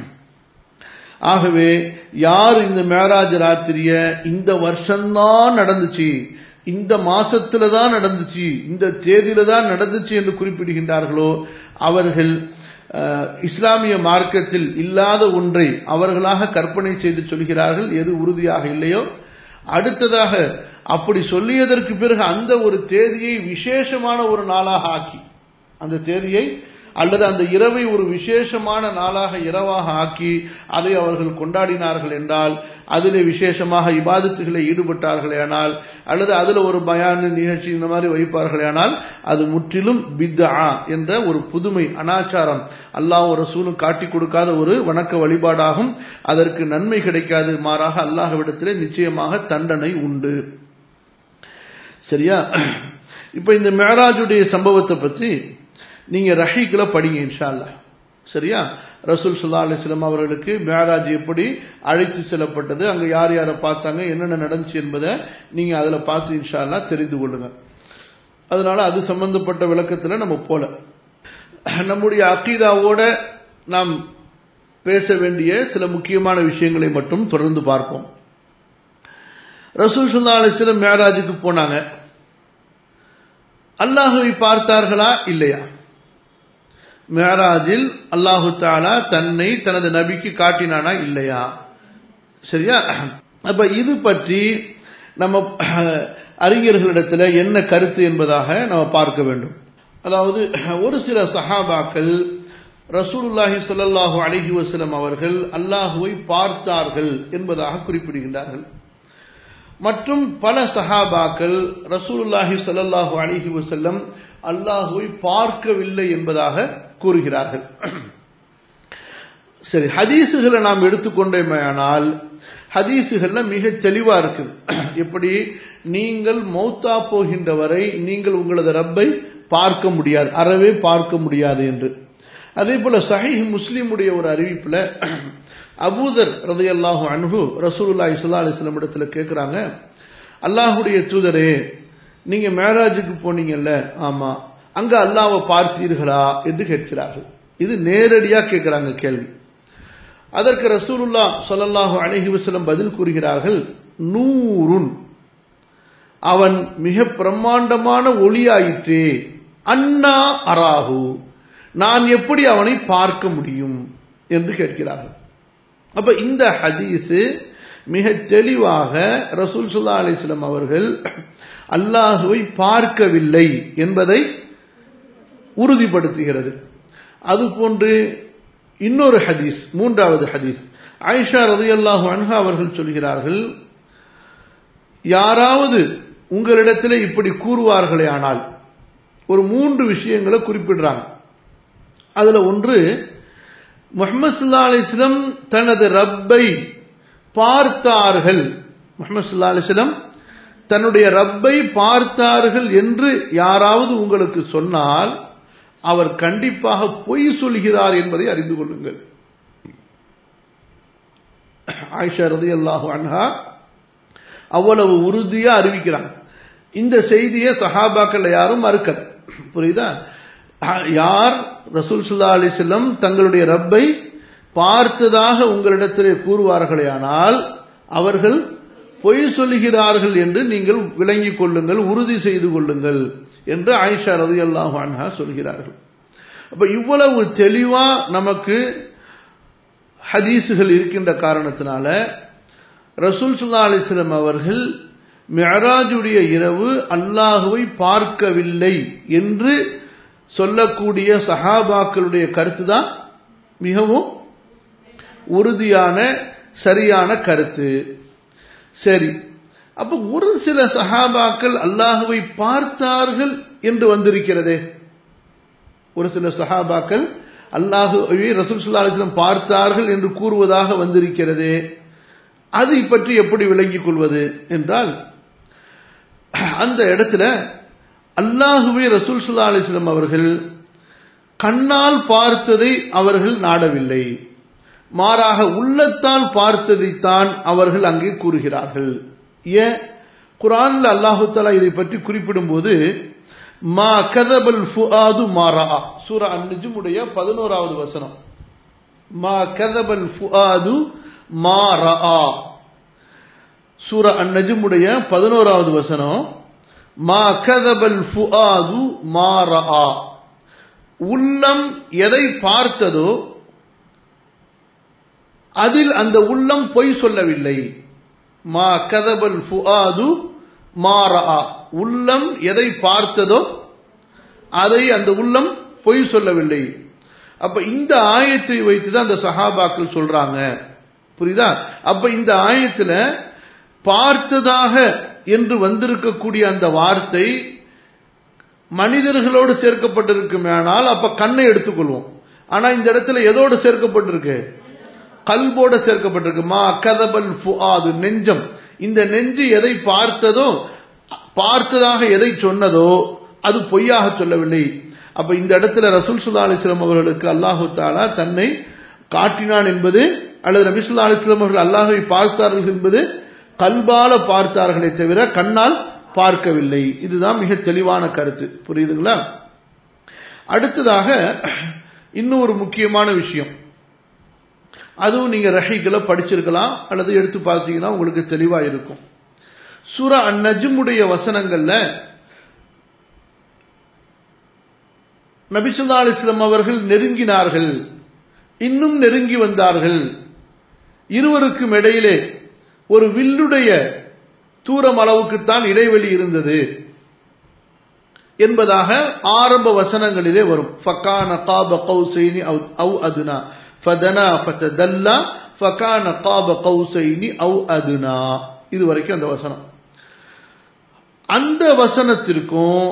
ஆகவே யார் இந்த மேராஜ் ராத்திரிய இந்த வருஷம்தான் நடந்துச்சு, இந்த மாசத்துல தான் நடந்துச்சு, இந்த தேதியில தான் நடந்துச்சு என்று குறிப்பிடுகின்றார்களோ அவர்கள் இஸ்லாமிய மார்க்கத்தில் இல்லாத ஒன்றை அவர்களாக கற்பனை செய்து சொல்கிறார்கள். எது உறுதியாக இல்லையோ. அடுத்ததாக அப்படி சொல்லியதற்கு பிறகு அந்த ஒரு தேதியை விசேஷமான ஒரு நாளாக ஆக்கி, அந்த தேதியை அல்லது அந்த இரவை ஒரு விசேஷமான நாளாக இரவாக ஆக்கி அதை அவர்கள் கொண்டாடினார்கள் என்றால் அதிலே விசேஷமாக இபாதத்துகளை ஈடுபட்டார்களேயானால் அல்லது அதில் ஒரு பயான் நிகழ்ச்சி இந்த மாதிரி வைப்பார்களேயானால் அது முற்றிலும் பித்ஆ என்ற ஒரு புதுமை அனாச்சாரம், அல்லாஹ்வும் ரசூலும் காட்டி கொடுக்காத ஒரு வணக்க வழிபாடாகும். அதற்கு நன்மை கிடைக்காது, மாறாக அல்லாஹ்விடத்திலே நிச்சயமாக தண்டனை உண்டு. சரியா? இப்ப இந்த மிஅராஜுடைய சம்பவத்தை பற்றி நீங்க ரஹீக்ல படிங்க இன்ஷா அல்லாஹ். சரியா? ரசூல் ஸல்லல்லாஹு அலைஹி வஸல்லம் அவர்களுக்கு மிஅராஜ் எப்படி அழைத்து செல்லப்பட்டது, அங்க யார் யாரை பார்த்தாங்க, என்னென்ன நடந்துச்சு என்பதை நீங்க அதுல பார்த்து இன்ஷா அல்லாஹ் தெரிந்து கொள்ளுங்க. அதனால அது சம்பந்தப்பட்ட விளக்கத்துல நம்ம போல நம்முடைய அகீதாவோட நாம் பேச வேண்டிய சில முக்கியமான விஷயங்களை மட்டும் தொடர்ந்து பார்ப்போம். ரசூல் ஸல்லல்லாஹு அலைஹி வஸல்லம் மிஅராஜுக்கு போனாங்க. அல்லாஹ்வை பார்த்தார்களா இல்லையா? மிஅராஜில் அல்லாஹு தஆலா தன்னை தனது நபிக்கு காட்டினானா இல்லையா? சரியா? அப்ப இது பற்றி நம்ம அறிஞர்களிடத்தில் என்ன கருத்து என்பதாக நம்ம பார்க்க வேண்டும். அதாவது ஒரு சில சஹாபாக்கள் ரசூலுல்லாஹி ஸல்லல்லாஹு அலைஹி வஸல்லம் அவர்கள் அல்லாஹ்வை பார்த்தார்கள் என்பதாக குறிப்பிடுகின்றார்கள். மற்றும் பல சஹாபாக்கள் ரசூலுல்லாஹி ஸல்லல்லாஹு அலைஹி வஸல்லம் அல்லாஹ்வை பார்க்கவில்லை என்பதாக கூறுகிறார்கள். சரி, ஹதீஸுகளை நாம் எடுத்துக்கொண்டோமேயானால் ஹதீஸுகள்ல மிக தெளிவா இருக்குது. எப்படி? நீங்கள் மௌத்தா போகின்ற வரை நீங்கள் உங்களது ரப்பை பார்க்க முடியாது, அறவே பார்க்க முடியாது என்று. அதே போல சஹீஹ் முஸ்லிமுடைய ஒரு அறிவிப்புல அபூதர் ரலியல்லாஹு அன்ஹு ரசூலுல்லாஹி ஸல்லல்லாஹு அலைஹி வஸல்லம் இடத்துல கேட்கிறாங்க, அல்லாஹ்வுடைய தூதரே, நீங்க மேராஜுக்கு போனீங்கல்ல, ஆமா, அங்க அல்லாஹ்வை பார்த்தீர்களா என்று கேட்கிறார்கள். இது நேரடியா கேட்கிறாங்க கேள்வி. அதற்கு ரசூலுல்லாஹ் ஸல்லல்லாஹு அலைஹி வஸல்லம் பதில் கூறுகிறார்கள், நூருன், அவன் மிக பிரம்மாண்டமான ஒளியாயிற்றே, அன்னா அராஹு, நான் எப்படி அவனை பார்க்க முடியும் என்று கேட்கிறார்கள். அப்ப இந்த ஹதீஸ் மிக தெளிவாக ரசூல் ஸல்லல்லாஹு அலைஹி வஸல்லம் அவர்கள் அல்லாஹ்வை பார்க்கவில்லை என்பதை உறுதிப்படுத்துகிறது. அதுபோன்று இன்னொரு ஹதீஸ், மூன்றாவது ஹதீஸ், ஆயிஷா ரலியல்லாஹு அன்ஹா அவர்கள் சொல்கிறார்கள், யாராவது உங்களிடத்தில் இப்படி கூறுவார்களே ஆனால், ஒரு 3 விஷயங்களை குறிப்பிடுறாங்க. அதுல ஒன்று, முஹம்மது ஸல்லல்லாஹு அலைஹி வஸல்லம் தனது ரப்பை பார்த்தார்கள், முஹம்மது ஸல்லல்லாஹு அலைஹி வஸல்லம் தன்னுடைய ரப்பை பார்த்தார்கள் என்று யாராவது உங்களுக்கு சொன்னால் அவர் கண்டிப்பாக பொய் சொல்கிறார் என்பதை அறிந்து கொள்ளுங்கள். ஆயிஷா ரலியல்லாஹு அன்ஹா அவ்வளவு உறுதியா அறிவிக்கிறாங்க. இந்த செய்தியை சஹாபாக்கள் யாரும் மறுக்கல. புரியுதா? யார் ரசூல் ஸல்லல்லாஹு அலைஹி வஸல்லம் தங்களுடைய ரப்பை பார்த்ததாக உங்களிடத்திலே கூறுவார்களே ஆனால் அவர்கள் பொய் சொல்லுகிறார்கள் என்று நீங்கள் விளங்கிக் கொள்ளுங்கள், உறுதி செய்து கொள்ளுங்கள் என்று ஆயிஷா ரலியல்லாஹு அன்ஹா சொல்கிறார்கள். அப்ப இவ்வளவு தெளிவா நமக்கு ஹதீஸுகள் இருக்கின்ற காரணத்தினால ரசூல் ஸல்லல்லாஹு அலைஹி வஸல்லம் அவர்கள் மிஅராஜுடைய இரவு அல்லாஹ்வை பார்க்கவில்லை என்று சொல்லக்கூடிய சஹாபாக்களுடைய கருத்து தான் மிகவும் உறுதியான சரியான கருத்து. சரி, அப்ப ஒரு சில சஹாபாக்கள் அல்லாஹ்வை பார்த்தார்கள் என்று வந்திருக்கிறதே, ஒரு சில சஹாபாக்கள் அல்லாஹ்வை ரசூல் ஸல்லல்லாஹு அலைஹி வஸல்லம் பார்த்தார்கள் என்று கூறுவதாக வந்திருக்கிறதே, அதை பற்றி எப்படி விளங்கிக் கொள்வது என்றால், அந்த இடத்துல அல்லாஹ்வை ரசூல் ஸல்லல்லாஹு அலைஹி வஸல்லம் அவர்கள் கண்ணால் பார்த்ததை அவர்கள் நாடவில்லை, மாறாக உள்ளத்தால் பார்த்ததைத்தான் அவர்கள் அங்கே கூறுகிறார்கள். ஏன்? குர்ஆன்ல அல்லாஹ் தஆலா இதை பற்றி குறிப்பிடும் போது மா கதபல் ஃபுஆது மா ரஆ, சூரா அன்-நஜ்ம் உடைய 11வது வசனம், மா கதபல் ஃபுஆது மா ரஆ, சூரா அன்-நஜ்ம் உடைய 11வது வசனம், மா கதபல் ஃபுஆது மா ரஆ, உள்ளம் எதை பார்த்ததோ அதில் அந்த உள்ளம் பொய் சொல்லவில்லை. மா கதபல் ஃபுஆது மா ரஆ, உள்ளம் எதை பார்த்ததோ அதை அந்த உள்ளம் பொய் சொல்லவில்லை. அப்ப இந்த ஆயத்தை வைத்துதான் அந்த சஹாபாக்கள் சொல்றாங்க. புரியுதா? அப்ப இந்த ஆயத்துல பார்த்ததாக என்று வந்திருக்கக்கூடிய அந்த வார்த்தை மனிதர்களோடு சேர்க்கப்பட்டிருக்குமேனால் அப்ப கண்ணை எடுத்துக்கொள்வோம். ஆனா இந்த இடத்துல எதோடு சேர்க்கப்பட்டிருக்கு? கல்போட சேர்க்கப்பட்டிருக்கு. மா கதபல் ஃபுஆது, நெஞ்சம். இந்த நெஞ்சு எதை பார்த்ததோ, பார்த்ததாக எதை சொன்னதோ அது பொய்யாக சொல்லவில்லை. அப்ப இந்த இடத்துல ரசூல் ஸல்லல்லாஹு அலைஹி வஸல்லம் அவர்களுக்கு அல்லாஹு தஆலா தன்னை காட்டினான் என்பது, அல்லது நபி ஸல்லல்லாஹு அலைஹி வஸல்லம் அவர்கள் அல்லாஹ்வை பார்த்தார்கள் என்பது கல்பால பார்த்தார்களே தவிர கண்ணால் பார்க்கவில்லை. இதுதான் மிக தெளிவான கருத்து. புரியுதுங்களா? அடுத்ததாக இன்னொரு முக்கியமான விஷயம், அதுவும் நீங்க ரஹீக்களை படிச்சிருக்கலாம் அல்லது எடுத்து பார்த்தீங்கன்னா உங்களுக்கு தெளிவா இருக்கும். சூரா அன்-நஜ்முடைய வசனங்கள்ல நபி ஸல்லல்லாஹு அலைஹி வஸல்லம் அவர்கள் நெருங்கினார்கள், இன்னும் நெருங்கி வந்தார்கள், இருவருக்கும் இடையிலே ஒரு வில்லுடைய தூரம் அளவுக்குத்தான் இடைவெளி இருந்தது என்பதாக ஆரம்ப வசனங்களிலே வரும். ஃபகான காப கௌசைனி அவ் அதுனா ஃபதனா ஃபததல்லா ஃபகான காப கௌசைனி அவ் அதுனா, இது வரைக்கும் அந்த வசனம். அந்த வசனத்திற்கும்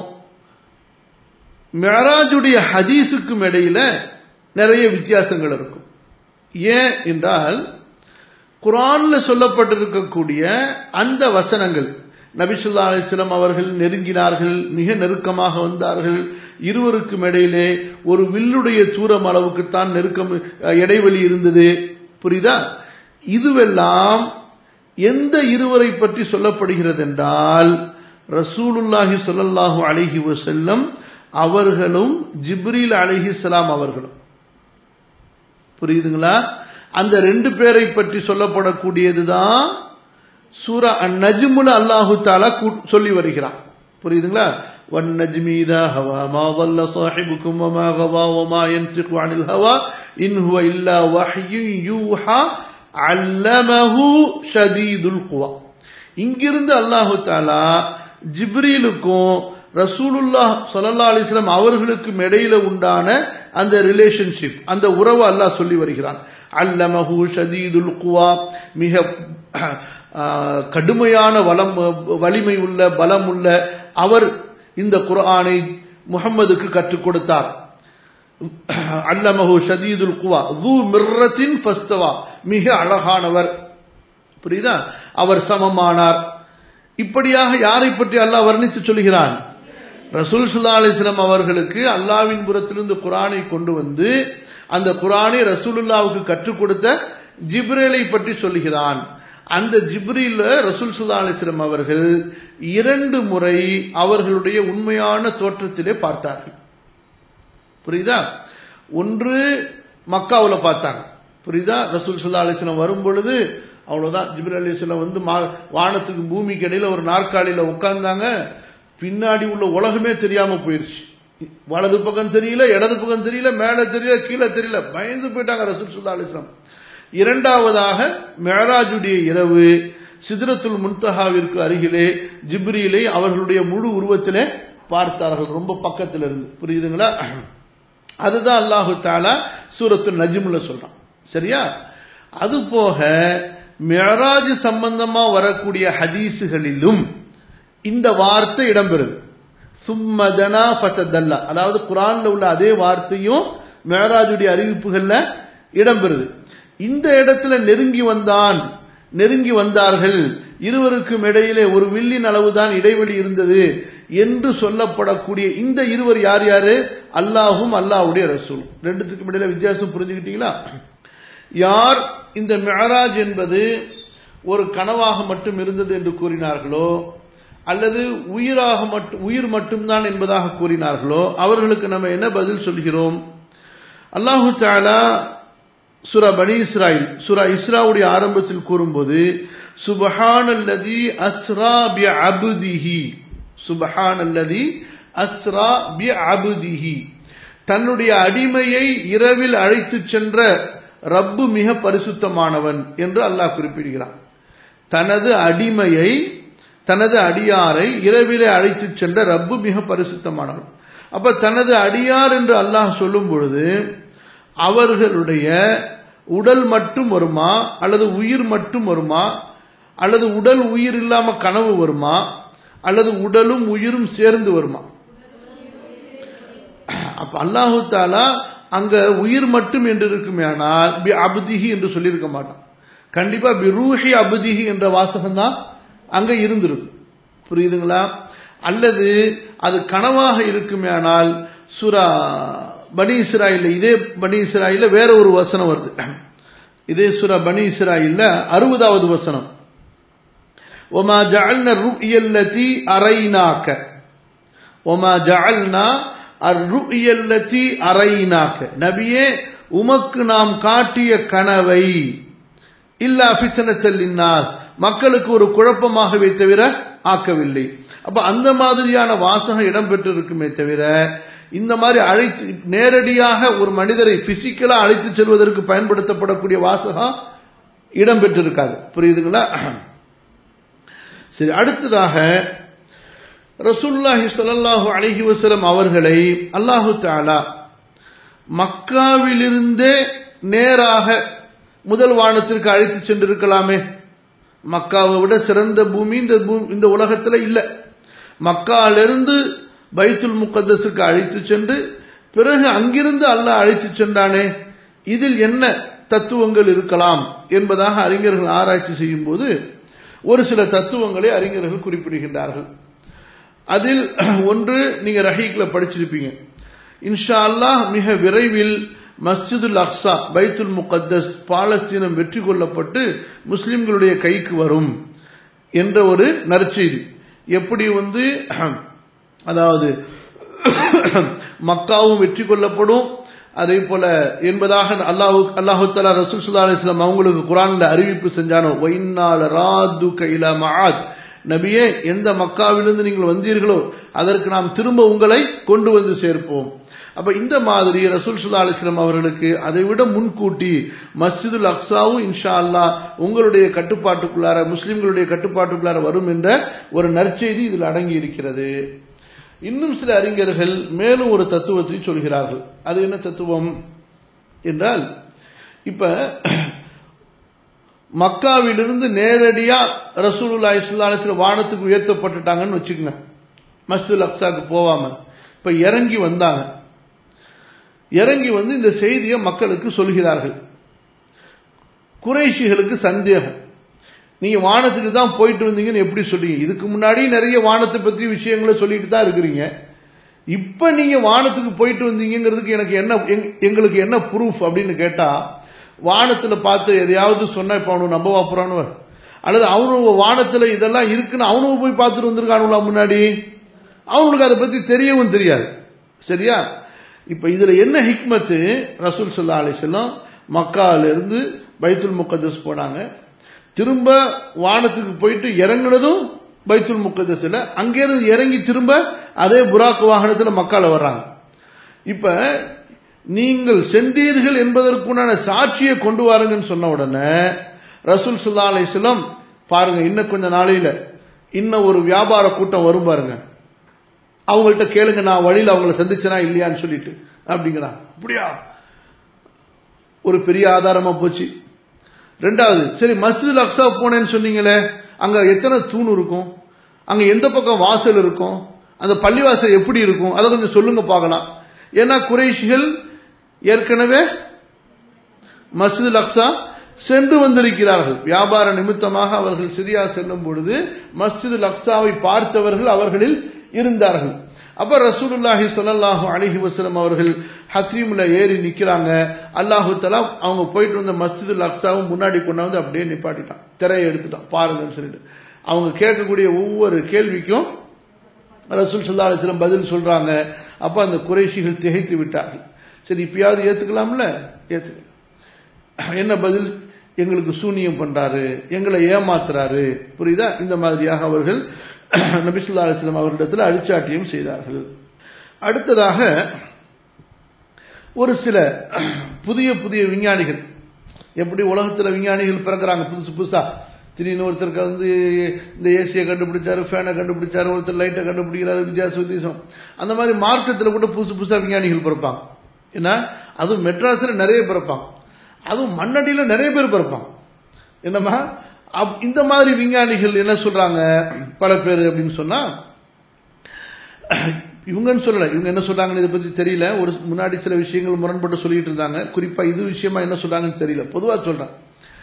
மிஅராஜுடைய ஹதீஸுக்கும் இடையில நிறைய வித்தியாசங்கள் இருக்கும். ஏன் என்றால் குர்ஆன்ல சொல்லப்பட்டிருக்கக்கூடிய அந்த வசனங்கள், நபி ஸல்லல்லாஹு அலைஹி வஸல்லம் அவர்கள் நெருங்கினார்கள், மிக நெருக்கமாக வந்தார்கள், இருவருக்கும் இடையிலே ஒரு வில்லுடைய தூரம் அளவுக்குத்தான் நெருக்கம் இடைவெளி இருந்தது. புரியுதா? இதுவெல்லாம் எந்த இருவரை பற்றி சொல்லப்படுகிறது என்றால் ரசூலுல்லாஹி ஸல்லல்லாஹு அலைஹி வஸல்லம் அவர்களும் ஜிப்ரீல் அலைஹிஸ்ஸலாம் அவர்களும். புரியுதுங்களா? அந்த ரெண்டு பேரை பற்றி சொல்லப்படக்கூடியதுதான் சூரா அன்-நஜ்முல அல்லாஹு தஆலா சொல்லி வருகிறான். புரியுதுங்களா? வன்-நஜ்மி இதா ஹவா மா ضل صاحبكم وما غوى وما ينطق عن الهوى إن هو إلا وحي يوحى علمه شديد القوى. இங்கிருந்து அல்லாஹு தஆலா ஜிப்ரீலுக்கும் ரசூலுல்லாஹ் ஸல்லல்லாஹு அலைஹி வஸல்லம் அவர்களுக்கும் இடையில உண்டான அந்த ரிலேஷன்ஷிப், அந்த உறவு அல்லாஹ் சொல்லி வருகிறான். அல்லமஹு ஷதீதுல் குவா, மிக கடுமையான வலிமை உள்ள பலம் உள்ள அவர் இந்த குர்ஆனை முஹம்மதுக்கு கற்றுக் கொடுத்தார். அல்லமஹு ஷதீதுல் குவா ذو மிர்ரத்தின் ஃபஸ்தவா, மிக அழகானவர். புரியுதா? அவர் சமமானார். இப்படியாக யாரை பற்றி அல்லாஹ் வர்ணித்து சொல்கிறான்? ரசூல் ஸல்லல்லாஹு அலைஹி வஸல்லம் அவர்களுக்கு அல்லாஹ்வின் புறத்திலிருந்து குர்ஆனை கொண்டு வந்து அந்த குர்ஆனை ரசூலுல்லாஹ்வுக்கு கற்றுக் கொடுத்த ஜிப்ரீலை பற்றி சொல்கிறான். அந்த ஜிப்ரீல் ரசூல் ஸல்லல்லாஹு அலைஹி வஸல்லம் அவர்கள் 2 முறை அவர்களுடைய உண்மையான தோற்றத்திலே பார்த்தார்கள். புரியுதா? ஒன்று மக்காவுல பார்த்தாங்க. புரியுதா? ரசூல் ஸல்லல்லாஹு அலைஹி வஸல்லம் வரும் பொழுது அவ்வளவுதான், ஜிப்ரீல் அலைஹிஸ்ஸலாம் வந்து வானத்துக்கு பூமிக்கு இடையில ஒரு நாற்காலியில உட்கார்ந்தாங்க. பின்னாடி உள்ள உலகமே தெரியாம போயிருச்சு. வலது பக்கம் தெரியல, இடது பக்கம் தெரியல, மேல தெரியல, கீழே தெரியல, பயந்து போயிட்டாங்க ரசூல் ஸல்லல்லாஹு அலைஹி வஸல்லம். இரண்டாவதாக மிஅராஜுடைய இரவு சித்ரத்துல் முன்தஹாவிற்கு அருகிலே ஜிப்ரீலை அவர்களுடைய முழு உருவத்திலே பார்த்தார்கள், ரொம்ப பக்கத்தில் இருந்து. புரியுதுங்களா? அதுதான் அல்லாஹு தஆலா சூரத்துல் நஜ்ம்ல சொல்றான். சரியா? அது போக மிஅராஜ் சம்பந்தமா வரக்கூடிய ஹதீஸுகளிலும் இந்த வார்த்தை இடம்பெறுது. சும்மதனா ஃபததல்லா, அதாவது குர்ஆன்ல உள்ள அதே வார்த்தையும் மிஅராஜுடைய அறிவிப்புகள்ல இடம்பெறுது. இந்த இடத்துல நெருங்கி வந்தார்கள், இருவருக்கும் இடையிலே ஒரு வில்லின் அளவுதான் இடைவெளி இருந்தது என்று சொல்லப்படக்கூடிய இந்த இருவர் யார் யாரு? அல்லாஹும் அல்லாஹ்வுடைய ரசூல். ரெண்டுத்துக்கும் இடையில வித்தியாசம் புரிஞ்சுக்கிட்டீங்களா? யார் இந்த மிஅராஜ் என்பது ஒரு கனவாக மட்டும் இருந்தது என்று கூறினார்களோ அல்லது உயிர் மட்டும்தான் என்பதாக கூறினார்களோ அவர்களுக்கு நம்ம என்ன பதில் சொல்கிறோம்? அல்லாஹு தஆலா சூரா பனி இஸ்ராயில் சூரா இஸ்ராவுடைய ஆரம்பத்தில் கூறும்போது சுப்ஹானல்லதி அஸ்ரா பிஅப்திஹி, சுப்ஹானல்லதி அஸ்ரா பிஅப்திஹி, தன்னுடைய அடிமையை இரவில் அழைத்துச் சென்ற ரப்பு மிக பரிசுத்தமானவன் என்று அல்லாஹ் குறிப்பிடுகிறான். தனது அடிமையை, தனது அடியாரை இரவிலே அழைத்துச் சென்ற ரப்பு மிக பரிசுத்தமானவன். அப்ப தனது அடியார் என்று அல்லாஹ் சொல்லும் பொழுது அவர்களுடைய உடல் மட்டும் வருமா, அல்லது உயிர் மட்டும் வருமா, அல்லது உடல் உயிர் இல்லாம கனவு வருமா, அல்லது உடலும் உயிரும் சேர்ந்து வருமா? அப்ப அல்லாஹு தஆலா அங்க உயிர் மட்டும் என்று இருக்குமேனால் பி அப்திஹி என்று சொல்லியிருக்க மாட்டான். கண்டிப்பா பி ரூஹி அப்திஹி என்ற வாசகம் தான் அங்க இருந்திருக்கும். புரியுதுங்களா? அல்லது அது கனவாக இருக்குமேனால் சூரா பனி இஸ்ராயில், இதே பனி இஸ்ராயில்ல வேற ஒரு வசனம் வருது. இதே சூரா பனி இஸ்ராயில்ல 60வது வசனம், وما جعلنا الرؤيا التي أريناك وما جعلنا الرؤيا التي أريناك நபியே உமக்கு நாம் காட்டிய கனவை இல்லா ஃபித்னத்தல் லின்னாஸ் மக்களுக்கு ஒரு குழப்பமாகவே தவிர ஆக்கவில்லை. அப்ப அந்த மாதிரியான வாசகம் இடம்பெற்றிருக்குமே தவிர இந்த மாதிரி அழைத்து நேரடியாக ஒரு மனிதரை பிசிக்கலா அழைத்து செல்வதற்கு பயன்படுத்தப்படக்கூடிய வாசகம் இடம்பெற்றிருக்காது. புரியுதுங்களா? சரி, அடுத்ததாக ரசூலுல்லாஹி ஸல்லல்லாஹு அலைஹி வஸல்லம் அவர்களை அல்லாஹு தஆலா மக்காவிலிருந்தே நேராக முதல் வானத்திற்கு அழைத்து சென்றிருக்கலாமே. மக்காவை விட சிறந்த பூமி இந்த உலகத்துல இல்ல. மக்காவிலிருந்து பைத்துல் முகத்தஸுக்கு அழைத்து சென்று பிறகு அங்கிருந்து அல்லாஹ் அழைத்து சென்றானே, இதில் என்ன தத்துவங்கள் இருக்கலாம் என்பதாக அறிஞர்கள் ஆராய்ச்சி செய்யும் போது ஒரு சில தத்துவங்களை அறிஞர்கள் குறிப்பிடுகின்றார்கள். அதில் ஒன்று நீங்க ரஹீக்ல படிச்சிருப்பீங்க. இன்ஷா அல்லாஹ் மிக விரைவில் மஸ்ஜிதுல் அக்ஸா பைத்துல் முகத்தஸ் பாலஸ்தீனம் வெற்றி கொள்ளப்பட்டு முஸ்லிம்களுடைய கைக்கு வரும் என்ற ஒரு நற்செய்தி. எப்படி அதாவது மக்காவும் வெற்றி கொள்ளப்படும் அதே போல என்பதாக அல்லாஹு தஆலா ரசூல் ஸல்லல்லாஹு அலைஹி வஸல்லம் அவங்களுக்கு குர்ஆன்ல அறிவிப்பு செஞ்சானோ, வைன்னால ராதுக இலா மஆத், நபியே எந்த மக்காவிலிருந்து நீங்கள் வந்தீர்களோ அதற்கு நாம் திரும்ப உங்களை கொண்டு வந்து சேர்ப்போம். அப்ப இந்த மாதிரி ரசூல் ஸல்லல்லாஹு அலைஹி வஸல்லம் அவர்களுக்கு அதைவிட முன்கூட்டி மஸ்ஜிதுல் அக்ஸாவும் இன்ஷா அல்லாஹ் உங்களுடைய கட்டுப்பாட்டுக்குள்ளார முஸ்லிம்களுடைய கட்டுப்பாட்டுக்குள்ளார வரும் என்ற ஒரு நற்செய்தி இதில் அடங்கி இருக்கிறது. இன்னும் சில அறிஞர்கள் மேலும் ஒரு தத்துவத்தை சொல்கிறார்கள். அது என்ன தத்துவம் என்றால், இப்ப மக்காவிலிருந்து நேரடியா ரசூலுல்லாஹி ஸல்லல்லாஹு அலைஹி வஸல்லம் வானத்துக்கு உயர்த்தப்பட்டுட்டாங்கன்னு வச்சுக்கோங்க, மஸ்ஜிதுல் அக்ஸாக்கு போவாம. இப்ப இறங்கி வந்தாங்க, இறங்கி இந்த செய்தியை மக்களுக்கு சொல்கிறார்கள். குறைஷிகளுக்கு சந்தேகம், நீங்க வானத்துக்கு தான் போயிட்டு வந்தீங்கன்னு எப்படி சொல்றீங்க? இதுக்கு முன்னாடி நிறைய வானத்தை பத்தி விஷயங்களை சொல்லிட்டு தான் இருக்கிறீங்க. இப்ப நீங்க வானத்துக்கு போயிட்டு வந்தீங்கிறதுக்கு எங்களுக்கு என்ன ப்ரூஃப் அப்படின்னு கேட்டா, வானத்துல பார்த்து எதையாவது சொன்னா இப்ப அவனு நம்ப வாப்புறானு, அல்லது அவனு வானத்துல இதெல்லாம் இருக்குன்னு அவனு போய் பார்த்துட்டு வந்திருக்கானுங்களா முன்னாடி? அவனுக்கு அதை பத்தி தெரியவும் தெரியாது. சரியா? இப்ப இதுல என்ன ஹிக்மத்து, ரசூல் ஸல்லல்லாஹு அலைஹி வஸல்லம் மக்கால இருந்து பைத்துல் முகத்தஸ் போனாங்க, திரும்ப வானத்துக்கு போயிட்டு இறங்குனதும் பைத்துல் முகத்தஸ்ல, அங்கிருந்து இறங்கி திரும்ப அதே புராக் வாகனத்துல மக்கால வர்றாங்க. இப்ப நீங்கள் சென்றீர்கள் என்பதற்குண்டான சாட்சியை கொண்டு வாருங்கன்னு சொன்ன உடனே ரசூல் ஸல்லல்லாஹு அலைஹி வஸல்லம் பாருங்க, இன்னும் கொஞ்ச நாளையில இன்னும் ஒரு வியாபார கூட்டம் வரும் பாருங்க, அவங்கள்ட்ட கேளுங்க நான் வழியில் அவங்கள சந்திச்சனா இல்லையான்னு சொல்லிட்டு அப்படிங்கிறான். அப்படியா? ஒரு பெரிய ஆதாரமா போச்சு. ரெண்டாவது, சரி மஸ்ஜிதுல் அக்ஸா போனேன்னு சொன்னீங்களே, அங்க எத்தனை தூண் இருக்கும், அங்க எந்த பக்கம் வாசல் இருக்கும், அந்த பள்ளிவாசல் எப்படி இருக்கும், அதை கொஞ்சம் சொல்லுங்க பார்க்கலாம். ஏன்னா குறைஷிகள் ஏற்கனவே மஸ்ஜிதுல் அக்ஸா சென்று வந்திருக்கிறார்கள். வியாபார நிமித்தமாக அவர்கள் சிரியா செல்லும் பொழுது மஸ்ஜிதுல் அக்ஸாவை பார்த்தவர்கள் அவர்களில் இருந்தார்கள். அப்ப ரசூலுல்லாஹி ஸல்லல்லாஹு அலைஹி வஸல்லம் அவர்கள் ஹத்ரீம்ல ஏறி நிக்கிறாங்க. அல்லாஹு தஆலா அவங்க போயிட்டு வந்த மஸ்ஜிதுல் அக்ஸாவும் முன்னாடி கொண்டு அப்படியே நிப்பாட்டிட்டான், திரையை எடுத்துட்டான் பாருங்கன்னு சொல்லிட்டு. அவங்க கேட்கக்கூடிய ஒவ்வொரு கேள்விக்கும் ரசூல் ஸல்லல்லாஹு அலைஹி வஸல்லம் பதில் சொல்றாங்க. அப்ப அந்த குறைஷிகள் திகைத்து விட்டார்கள். சரி இப்பயாவது ஏத்துக்கலாம்ல, ஏத்துக்கல. என்ன பதில்? எங்களுக்கு சூனியம் பண்றாரு, எங்களை ஏமாத்துறாரு. புரியுதா? இந்த மாதிரியாக அவர்கள் நபி ஸல்லல்லாஹு அலைஹி வஸல்லம் அவர்களிடத்தில் அழிச்சாட்டியம் செய்தார்கள். அடுத்ததாக ஒரு சில புதிய புதிய விஞ்ஞானிகள், எப்படி உலகத்தில் விஞ்ஞானிகள் பிறக்கிறாங்க புதுசு புதுசா. திடீர்னு ஒருத்தருக்கு இந்த ஏசியை கண்டுபிடிச்சாரு, ஃபேனை கண்டுபிடிச்சாரு, ஒருத்தர் லைட்டை கண்டுபிடிக்கிறாரு, வித்தியாசம். அந்த மாதிரி மார்க்கத்தில் கூட புதுசு புதுசா விஞ்ஞானிகள் பிறப்பாங்க. ஏன்னா அது மெட்ராஸ்ல நிறைய பிறப்பாங்க. அதுவும் மண்ணடியில நிறைய பேர் பிறப்பாங்க. என்னமா இந்த மாதிரி விஞ்ஞானிகள் என்ன சொல்றாங்க பல பேர் அப்படின்னு சொன்னா, இவங்கன்னு சொல்லல, இவங்க என்ன சொல்றாங்கன்னு இதை பத்தி தெரியல. ஒரு முன்னாடி சில விஷயங்கள் முரண்பட்டு சொல்லிட்டு இருந்தாங்க. குறிப்பா இது விஷயமா என்ன சொல்றாங்கன்னு தெரியல. பொதுவா சொல்றேன்,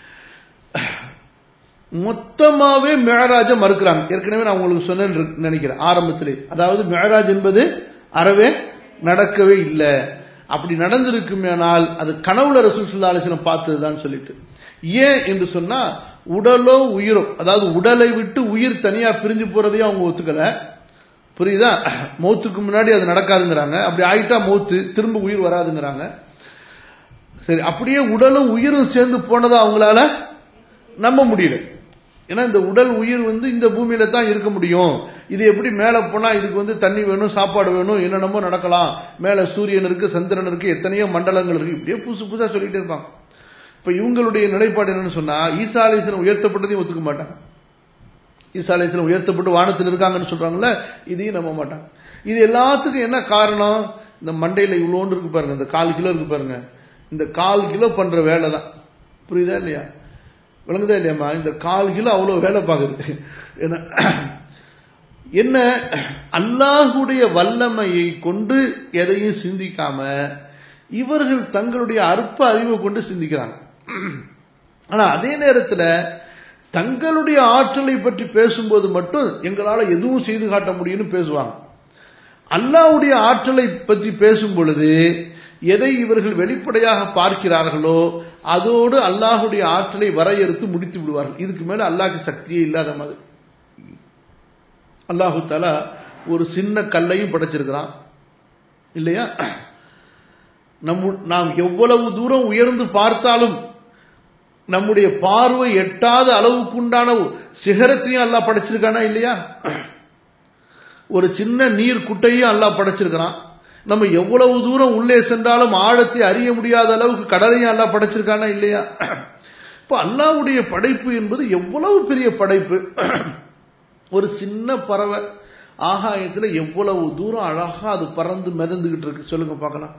மொத்தமாவே மிஅராஜ மறுக்கிறாங்க. ஏற்கனவே நான் உங்களுக்கு சொன்னேன்னு நினைக்கிறேன் ஆரம்பத்திலே. அதாவது மிஅராஜ் என்பது அறவே நடக்கவே இல்லை. அப்படி நடந்திருக்குமேனால் அது கனவுல ரசூல் ஸல்லல்லாஹு அலைஹி வஸல்லம் பார்த்ததுதான் சொல்லிட்டு. ஏன் என்று சொன்னா, உடலோ உயிரோ, அதாவது உடலை விட்டு உயிர் தனியா பிரிஞ்சு போறதையும் அவங்க ஒத்துக்கல. புரியுதா? மௌத்துக்கு முன்னாடி அது நடக்காதுங்கிறாங்க. அப்படி ஆயிட்டா மௌத்து, திரும்ப உயிர் வராதுங்கிறாங்க. சரி, அப்படியே உடலும் உயிரும் சேர்ந்து போனதா அவங்களால நம்ப முடியல. ஏன்னா இந்த உடல் உயிர் இந்த பூமியில தான் இருக்க முடியும். இது எப்படி மேல போனா இதுக்கு தண்ணி வேணும், சாப்பாடு வேணும், என்னென்னமோ நடக்கலாம். மேல சூரியன் இருக்கு, சந்திரன் இருக்கு, எத்தனையோ மண்டலங்கள் இருக்கு. இப்படியே புதுசு புதுசா சொல்லிட்டு இருப்பாங்க. இப்ப இவங்களுடைய நிலைப்பாடு என்னன்னு சொன்னா, ஈசா அலைஹிஸ்ஸலாம் உயர்த்தப்பட்டதையும் ஒத்துக்க மாட்டாங்க. ஈசா அலைஹிஸ்ஸலாம் உயர்த்தப்பட்டு வானத்தில் இருக்காங்கன்னு சொல்றாங்கல்ல, இதையும் நம்ப மாட்டாங்க. இது எல்லாத்துக்கும் என்ன காரணம்? இந்த மண்டையில இவ்வளோன்னு இருக்கு பாருங்க, இந்த 1/4 கிலோ இருக்கு பாருங்க, இந்த 1/4 கிலோ பண்ற வேலை தான். புரியுதா இல்லையா? விளங்குதா இல்லையாமா? இந்த 1/4 கிலோ அவ்வளவு வேலை பார்க்குது. என்ன, அல்லாஹுடைய வல்லமையை கொண்டு எதையும் சிந்திக்காம இவர்கள் தங்களுடைய அற்ப அறிவை கொண்டு சிந்திக்கிறாங்க. ஆனா அதே நேரத்தில் தங்களுடைய ஆற்றலை பற்றி பேசும்போது மட்டும் எங்களால எதுவும் செய்து காட்ட முடியும்னு பேசுவாங்க. அல்லாஹ்வுடைய ஆற்றலை பற்றி பேசும் பொழுது எதை இவர்கள் வெளிப்படையாக பார்க்கிறார்களோ அதோடு அல்லாஹ்வுடைய ஆற்றலை வரையறுத்து முடித்து விடுவார்கள். இதுக்கு மேல அல்லாஹ்க்கு சக்தியே இல்லாத மாதிரி. அல்லாஹு தஆலா ஒரு சின்ன கல்லையும் படைச்சிருக்கிறான் இல்லையா? நாம் எவ்வளவு தூரம் உயர்ந்து பார்த்தாலும் நம்முடைய பார்வை எட்டாத அளவுக்குண்டான சிகரத்தையும் அல்லாஹ் படைச்சிருக்கானா இல்லையா? ஒரு சின்ன நீர் குட்டையும் அல்லாஹ் படைச்சிருக்கிறான். நம்ம எவ்வளவு தூரம் உள்ளே சென்றாலும் ஆழத்தை அறிய முடியாத அளவுக்கு கடலையும் அல்லாஹ் படைச்சிருக்கானா இல்லையா? இப்ப அல்லாஹ்வுடைய படைப்பு என்பது எவ்வளவு பெரிய படைப்பு. ஒரு சின்ன பறவை ஆகாயத்துல எவ்வளவு தூரம் அழகா அது பறந்து மிதந்துகிட்டு இருக்கு, சொல்லுங்க பார்க்கலாம்.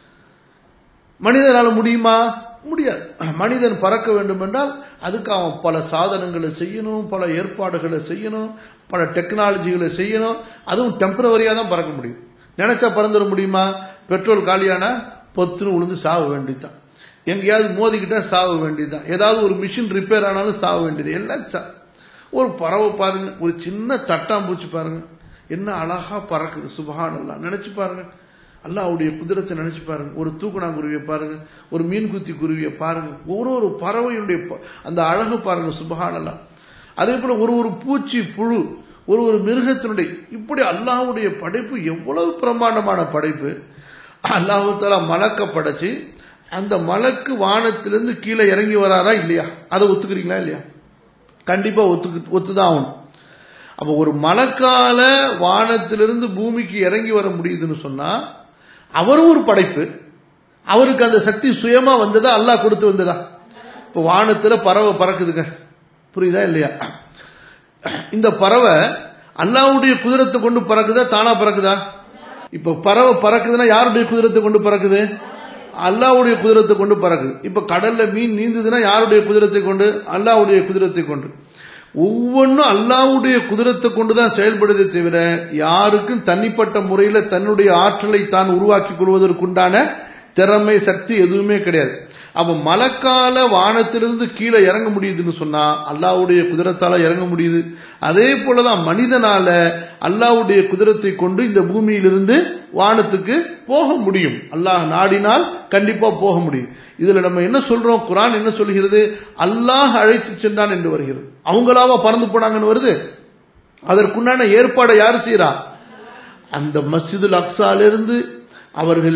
மனிதனால முடியுமா? முடியாது. மனிதன் பறக்க வேண்டும் என்றால் அதுக்கு அவன் பல சாதனங்களை செய்யணும், பல ஏற்பாடுகளை செய்யணும், பல டெக்னாலஜிகளை செய்யணும். அதுவும் டெம்பரவரியா தான் பறக்க முடியும். நினைச்சா பறந்துட முடியுமா? பெட்ரோல் காலியானா பொத்துன்னு விழுந்து சாக வேண்டியதுதான். எங்கேயாவது மோதிக்கிட்டா சாக வேண்டியதுதான். ஏதாவது ஒரு மிஷின் ரிப்பேர் ஆனாலும் சாக வேண்டியது. எல்லாம் ஒரு பறவை பாருங்க, ஒரு சின்ன தட்டாம்பூச்சி பாருங்க, என்ன அழகா பறக்குது. சுப்ஹானல்லாஹ். நினைச்சு பாருங்க, அல்லாஹ்வுடைய குதிரத்தை நினைச்சு பாருங்க. ஒரு தூக்குனாங்குருவியை பாருங்க, ஒரு மீன்குத்தி குருவியை பாருங்க, ஒரு பறவையுடைய அந்த அழகு பாருங்க. சுப்ஹானல்லாஹ். அதே போல ஒரு பூச்சி புழு, ஒரு மிருகத்தினுடைய, இப்படி அல்லாஹ்வுடைய படைப்பு எவ்வளவு பிரமாண்டமான படைப்பு. அல்லாஹ் தஆலா மலக்க படைச்சு அந்த மலக்கு வானத்திலிருந்து கீழே இறங்கி வராரா இல்லையா? அதை ஒத்துக்கிறீங்களா இல்லையா? கண்டிப்பா ஒத்துதான் ஆகணும். அப்ப ஒரு மலக்கால வானத்திலிருந்து பூமிக்கு இறங்கி வர முடியுதுன்னு சொன்னா அவரும் ஒரு படைப்பு. அவருக்கு அந்த சக்தி சுயமா வந்ததா, அல்லாஹ் கொடுத்து வந்ததா? இப்ப வானத்துல பறவை பறக்குதுங்க, புரியுதா இல்லையா? இந்த பறவை அல்லாஹ்வுடைய குதிரத்தை கொண்டு பறக்குதா, தானா பறக்குதா? இப்ப பறவை பறக்குதுன்னா யாருடைய குதிரத்தை கொண்டு பறக்குது? அல்லாஹ்வுடைய குதிரத்தை கொண்டு பறக்குது. இப்ப கடல்ல மீன் நீந்துதுன்னா யாருடைய குதிரத்தை கொண்டு? அல்லாஹ்வுடைய குதிரத்தை கொண்டு. ஒவ்வொன்றும் அல்லாஹ்வுடைய குதிரத்தை கொண்டுதான் செயல்படுதே தவிர யாருக்கும் தனிப்பட்ட முறையில தன்னுடைய ஆற்றலை தான் உருவாக்கி கொள்வதற்குண்டான திறமை சக்தி எதுவுமே கிடையாது. அப்ப மலக்கால வானத்திலிருந்து கீழே இறங்க முடியுதுன்னு சொன்னா அல்லாஹ்வுடைய குதிரத்தால இறங்க முடியுது. அதே போலதான் மனிதனால அல்லாஹ்வுடைய குதிரத்தை கொண்டு இந்த பூமியிலிருந்து வானத்துக்கு போக முடியும். அல்லாஹ் நாடினால் கண்டிப்பா போக முடியும். இதுல நம்ம என்ன சொல்றோம்? குர்ஆன் என்ன சொல்கிறது? அல்லாஹ் அழைத்து சென்றான் என்று வருகிறது. அவங்களாவா பறந்து போனாங்கன்னு வருது? அதற்குண்டான ஏற்பாடை யாரு செய்யறா? அந்த மஸ்ஜிதுல் அக்ஸாலிருந்து அவர்கள்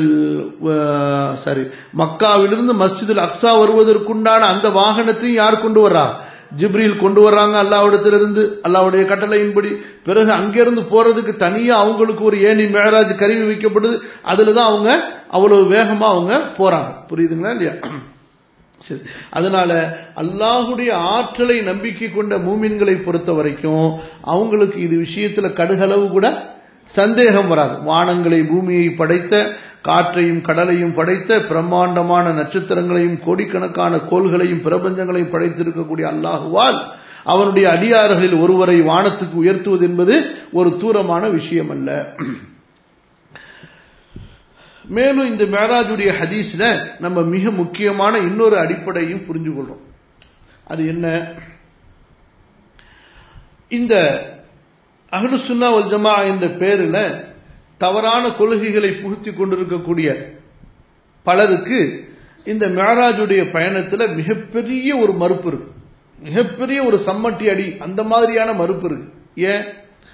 மக்காவிலிருந்து மஸ்ஜிதுல் அக்ஸா வருவதற்குண்டான அந்த வாகனத்தையும் யார் கொண்டு வர்றா? ஜிப்ரீல் கொண்டு வர்றாங்க அல்லாஹ்விடத்திலிருந்து, அல்லாஹ்வுடைய கட்டளையின்படி. பிறகு அங்கிருந்து போறதுக்கு தனியா அவங்களுக்கு ஒரு ஏணி மேராஜ் கருவி வைக்கப்படுது. அதுலதான் அவங்க அவ்வளவு வேகமா அவங்க போறாங்க. புரியுதுங்களா இல்லையா? சரி, அதனால அல்லாஹ்வுடைய ஆற்றலை நம்பிக்கை கொண்ட மூமின்களை பொறுத்த வரைக்கும் அவங்களுக்கு இது விஷயத்துல கடுகளவு கூட சந்தேகம் வராது. வானங்களை பூமியை படைத்த, காற்றையும் கடலையும் படைத்த, பிரம்மாண்டமான நட்சத்திரங்களையும் கோடிக்கணக்கான கோள்களையும் பிரபஞ்சங்களையும் படைத்திருக்கக்கூடிய அல்லாஹுவால் அவனுடைய அடியார்களில் ஒருவரை வானத்துக்கு உயர்த்துவது என்பது ஒரு தூரமான விஷயம் அல்ல. மேலும் இந்த மேராஜுடைய ஹதீஸ்ல நம்ம மிக முக்கியமான இன்னொரு அடிப்படையும் புரிஞ்சு கொள்றோம். அது என்ன? இந்த அஹ்லுஸ் சுன்னா வல் ஜமாஅ என்ற பெயரில் தவறான கொள்கைகளை புகுத்தி கொண்டிருக்கக்கூடிய பலருக்கு இந்த மேராஜுடைய பயணத்தில் மிகப்பெரிய ஒரு மறுப்பு இருக்கு, மிகப்பெரிய ஒரு சம்மட்டி அடி, அந்த மாதிரியான மறுப்பு இருக்கு. ஏன்?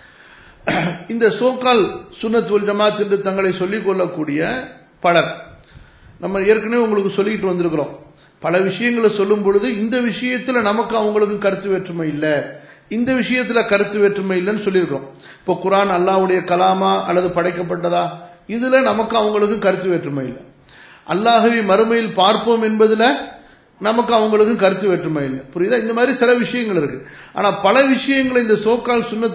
இந்த சோக்கால் சுன்னத் வல் ஜமாஅத் என்று தங்களை சொல்லிக் கொள்ளக்கூடிய பலர், நம்ம ஏற்கனவே உங்களுக்கு சொல்லிட்டு வந்திருக்கிறோம், பல விஷயங்களை சொல்லும் பொழுது இந்த விஷயத்துல நமக்கு அவங்களுக்கு கருத்து வேற்றுமை இல்லை, இந்த விஷயத்துல கருத்து வேற்றுமை இல்லைன்னு சொல்லியிருக்கிறோம். இப்போ குர்ஆன் அல்லாஹ்வுடைய கலாமா அல்லது படைக்கப்பட்டதா, இதுல நமக்கு அவங்களுக்கு கருத்து வேற்றுமை இல்லை. அல்லாஹ்வை மறுமையில் பார்ப்போம் என்பதுல நமக்கு அவங்களுக்கு கருத்து வேற்றுமை இல்லை. புரியுதா? இந்த மாதிரி சில விஷயங்கள் இருக்கு. ஆனா பல விஷயங்களை இந்த சோக்கால் சுன்னத்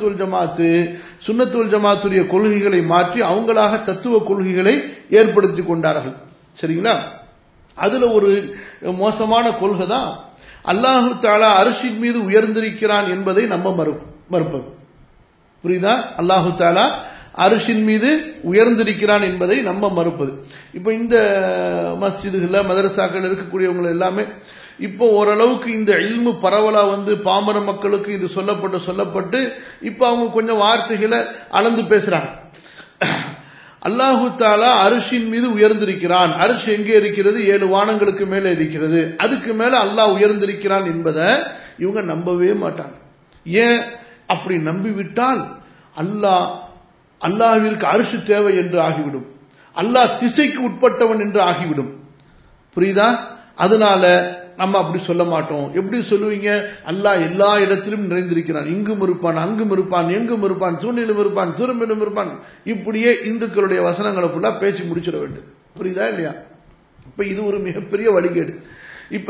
வல் ஜமாத்துடைய கொள்கைகளை மாற்றி அவங்களாக தத்துவ கொள்கைகளை ஏற்படுத்தி கொண்டார்கள். சரிங்களா? அதுல ஒரு மோசமான கொள்கை தான் அல்லாஹு தஆலா அர்ஷின் மீது உயர்ந்திருக்கிறான் என்பதை நம்ம மறுப்பது. புரியுதா? அல்லாஹு தஆலா அர்ஷின் மீது உயர்ந்திருக்கிறான் என்பதை நம்ம மறுப்பது. இப்போ இந்த மஸ்ஜிதுகள்ல மதரசாக்கள் இருக்கக்கூடியவங்க எல்லாமே இப்போ ஓரளவுக்கு இந்த இல்மு பரவலா பாமர மக்களுக்கு இது சொல்லப்பட்டு இப்போ அவங்க கொஞ்சம் வார்த்தைகளை அளந்து பேசுறாங்க. அல்லாஹு தஆலா அர்ஷின் மீது உயர்ந்திருக்கிறான், அர்ஷ் எங்கே இருக்கிறது? 7 வானங்களுக்கு மேல இருக்கிறது, அதுக்கு மேல அல்லாஹ் உயர்ந்திருக்கிறான் என்பதை இவங்க நம்பவே மாட்டாங்க. ஏன்? அப்படி நம்பிவிட்டால் அல்லாஹ்விற்கு அர்ஷ் தேவை என்று ஆகிவிடும், அல்லாஹ் திசைக்கு உட்பட்டவன் என்று ஆகிவிடும். புரியுதா? அதனால நம்ம அப்படி சொல்ல மாட்டோம். எப்படி சொல்லுவீங்க? அல்லாஹ் எல்லா இடத்திலும் நிறைந்திருக்கிறான், இங்கும் இருப்பான், அங்கும் இருப்பான், எங்கும் இருப்பான், தூணிலும் இருப்பான், துரும்பிலும் இருப்பான். இப்படியே இந்துக்களுடைய வசனங்களை ஃபுல்லா பேசி முடிச்சிட வேண்டும். புரியுதா இல்லையா? இப்ப இது ஒரு மிகப்பெரிய வழிகேடு. இப்ப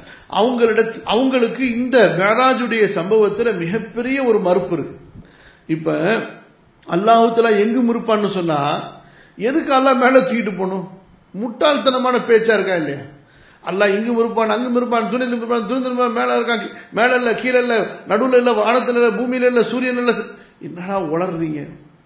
அவங்களுக்கு இந்த மேராஜுடைய சம்பவத்துல மிகப்பெரிய ஒரு மறுப்பு இருக்கு. இப்ப அல்லாஹ் தஆலா எங்கும் இருப்பான்னு சொன்னா எதுக்கு அல்லாஹ் மேல தூக்கிட்டு போகணும்? முட்டாள்தனமான பேச்சா இருக்கா இல்லையா? அல்லாஹ் இங்கும் இருப்பான், அங்கும் இருப்பான், துணிலும் இருப்பான், துணிந்திருப்பான், மேல இருக்கான், மேல இல்ல, கீழே இல்ல, நடுவில் இல்ல, வானத்தில் இல்ல, பூமியில இல்ல, சூரியன் இல்ல. என்னடா உளறீங்க?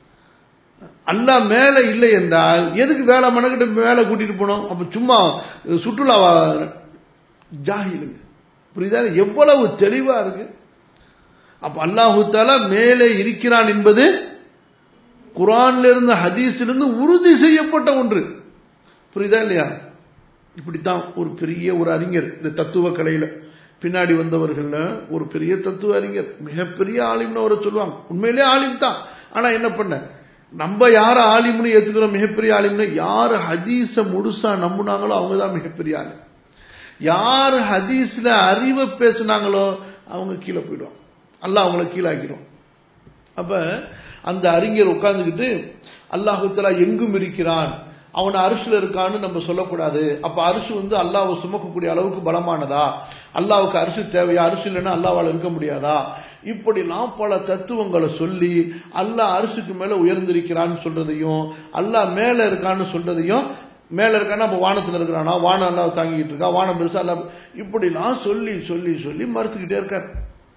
அல்லாஹ் மேல இல்லை என்றால் எதுக்கு வேலை மனக்கிட்ட மேல கூட்டிட்டு போனோம்? அப்ப சும்மா சுற்றுலாவா? ஜாஹிலுங்க. புரியுதா? எவ்வளவு தெளிவா இருக்கு. அப்ப அல்லாஹு தஆலா மேலே இருக்கிறான் என்பது குர்ஆன்ல இருந்து ஹதீஸிலிருந்து உறுதி செய்யப்பட்ட ஒன்று. புரியுதா இல்லையா? இப்படித்தான் ஒரு பெரிய ஒரு அறிஞர், இந்த தத்துவ கலையில பின்னாடி வந்தவர்கள் ஒரு பெரிய தத்துவ அறிஞர், மிகப்பெரிய ஆலிம்னு அவரை சொல்லுவாங்க. உண்மையிலே ஆலிம் தான். ஆனா என்ன பண்ண, நம்ம யார ஆலிம்னு ஏத்துக்கிறோம்? மிகப்பெரிய ஆலிம்னு யாரு ஹதீஸ முழுசா நம்புனாங்களோ அவங்கதான் மிகப்பெரிய ஆலிம். யாரு ஹதீஸ்ல அறிவை பேசினாங்களோ அவங்க கீழே போயிடுவாங்க, அல்லாஹ் அவங்கள கீழாக்கிறோம். அப்ப அந்த அறிஞர் உட்கார்ந்துக்கிட்டு அல்லாஹு தஆலா எங்கும் இருக்கிறான், அவன் அரிசில இருக்கான்னு நம்ம சொல்லக்கூடாது. அப்ப அரிசி அல்லாஹ்வை சுமக்கக்கூடிய அளவுக்கு பலமானதா? அல்லாஹ்வுக்கு அரிசி தேவையா? அரிசி இல்லைன்னா அல்லாஹ்வால இருக்க முடியாதா? இப்படிலாம் பல தத்துவங்களை சொல்லி அல்லாஹ் அரிசிக்கு மேல உயர்ந்திருக்கிறான்னு சொல்றதையும், அல்லாஹ் மேல இருக்கான்னு சொல்றதையும், மேல இருக்கான்னா அப்ப வானத்துல இருக்கிறானா? வானம் அல்லாஹ் தாங்கிட்டு இருக்கா? வானம் பெருசா? அல்லாஹ் இப்படிலாம் சொல்லி சொல்லி சொல்லி மறுத்துக்கிட்டே இருக்கார்.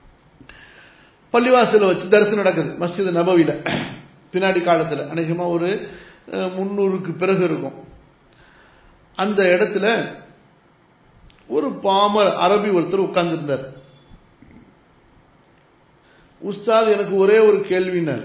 பள்ளிவாசல வச்சு தரிசனம் நடக்குது மஸ்ஜித் நபவில. பின்னாடி காலத்துல அநேகமா ஒரு 300க்கு பிறகு இருக்கும். அந்த இடத்துல ஒரு பாமர் அரபி ஒருத்தர் உட்கார்ந்து இருந்தார். உஸ்தாத், எனக்கு ஒரே ஒரு கேள்வினார்.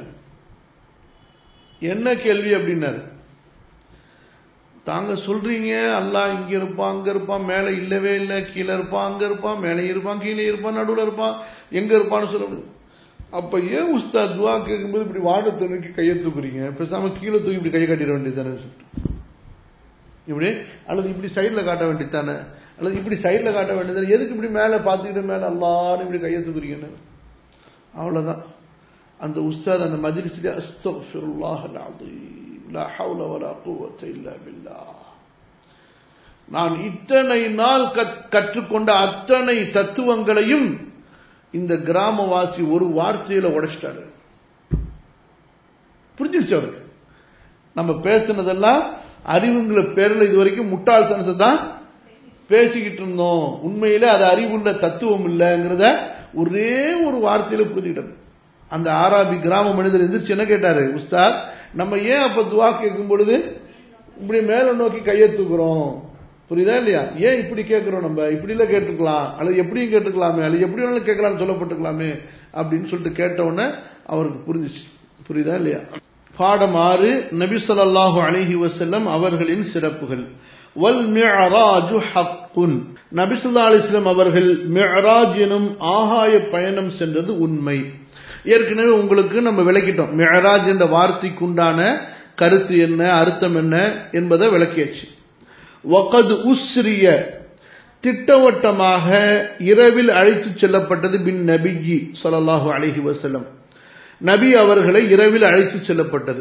என்ன கேள்வி அப்படின்னாரு. தாங்க சொல்றீங்க அல்லாஹ் இங்க இருப்பான், அங்க இருப்பான், மேல இல்லவே இல்லை, கீழே இருப்பான், அங்க இருப்பான், மேலே இருப்பான், கீழே இருப்பான், நடுவில் இருப்பான், எங்க இருப்பான்னு சொல்ல முடியும். அப்ப ஏன் உஸ்தாத் துவா கேட்கும்போது இப்படி வானத்தை நோக்கி கையை தூக்குறீங்க? பேசாம கீழே தூக்கி இப்படி கையை காட்டிட வேண்டியதானே இப்படி, அல்லது இப்படி சைட்ல காட்ட வேண்டியதானே, அல்லது இப்படி சைட்ல காட்ட வேண்டியதானே, எதுக்கு இப்படி மேல பாத்துக்கிட்டு மேல அல்லாஹ்னு இப்படி கையை தூக்குறீங்கன்னு? அவ்வளவுதான். அந்த உஸ்தாத் அந்த மஜ்லிஸ்ல அஸ்தக்ஃபிருல்லாஹல் அஸீம் லா ஹவ்ல வலா குவத்த இல்லா பில்லாஹ், நான் இத்தனை நாள் கற்றுக்கொண்ட அத்தனை தத்துவங்களையும் இந்த கிராமவாசி ஒரு வார்த்தையில உடைச்சிட்டாரு. புரிஞ்சிருச்சு அவருக்கு. நம்ம பேசுனதெல்லாம் அறிவுங்கிற பேர்ல இது வரைக்கும் முட்டாள்தனத்தை தான் பேசிக்கிட்டு இருந்தோம், உண்மையில அது அறிவுள்ள தத்துவம் இல்லைங்கிறத ஒரே ஒரு வார்த்தையில புரிஞ்சுக்கிட்டோம். அந்த ஆராபி கிராம மனிதர் எந்திரிச்சு என்ன கேட்டாரு, உஸ்தாத் நம்ம ஏன் அப்ப துவா கேட்கும் பொழுது இப்படி மேல நோக்கி கையை தூக்குறோம், புரியுதா இல்லையா? ஏன் இப்படி கேட்கிறோம், நம்ம இப்படி இல்ல கேட்டுக்கலாம், அல்லது எப்படியும் கேட்டுக்கலாமே, அல்லது எப்படி வேணாலும் கேட்கலாம்னு சொல்லப்பட்டுக்கலாமே அப்படின்னு சொல்லிட்டு கேட்ட உடனே அவருக்கு புரிஞ்சிச்சு. புரியுதா இல்லையா? பாடம் 6, நபி ஸல்லல்லாஹு அலைஹி வஸல்லம் அவர்களின் சிறப்புகள். வல் மிஅராஜு ஹக்குன், நபி ஸல்லல்லாஹு அலைஹி வஸல்லம் அவர்கள் மிஅராஜ் எனும் ஆகாய பயணம் சென்றது உண்மை. ஏற்கனவே உங்களுக்கு நம்ம விளக்கிட்டோம், மிஅராஜ் என்ற வார்த்தைக்குண்டான கருத்து என்ன, அர்த்தம் என்ன என்பதை விளக்கியாச்சு. வகத் உஸ்ரிய, திட்டவட்டமாக இரவில் அழைத்து செல்லப்பட்டது பின் நபியி ஸல்லல்லாஹு அலைஹி வஸல்லம், நபி அவர்களை இரவில் அழைத்து செல்லப்பட்டது.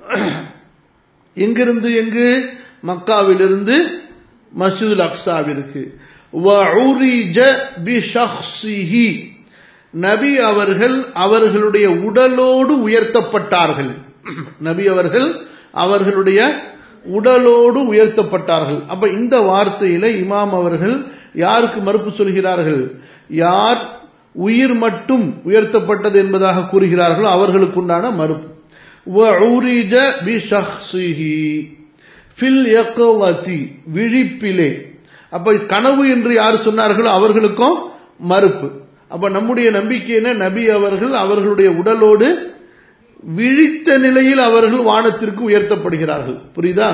எங்கிருந்து எங்கு? மக்காவிலிருந்து மஸ்ஜிதுல் அக்ஸாவிற்கு. வஉரிஜ பிஷக்ஸிஹி, நபி அவர்கள் அவர்களுடைய உடலோடு உயர்த்தப்பட்டார்கள். நபி அவர்கள் அவர்களுடைய உடலோடு உயர்த்தப்பட்டார்கள். அப்ப இந்த வார்த்தையில இமாம் அவர்கள் யாருக்கு மறுப்பு சொல்கிறார்கள்? யார் உயிர் மட்டும் உயர்த்தப்பட்டது என்பதாக கூறுகிறார்களோ அவர்களுக்குண்டான மறுப்பு. வஉரிஜ பிஷக்ஸிஹி ஃபில் யக்வதி, விழிப்பிலே. அப்ப கனவு என்று யார் சொன்னார்களோ அவர்களுக்கும் மறுப்பு. அப்ப நம்முடைய நம்பிக்கை என்ன? நபி அவர்கள் அவர்களுடைய உடலோடு விழித்த நிலையில் அவர்கள் வானத்திற்கு உயர்த்தப்படுகிறார்கள். புரியுதா?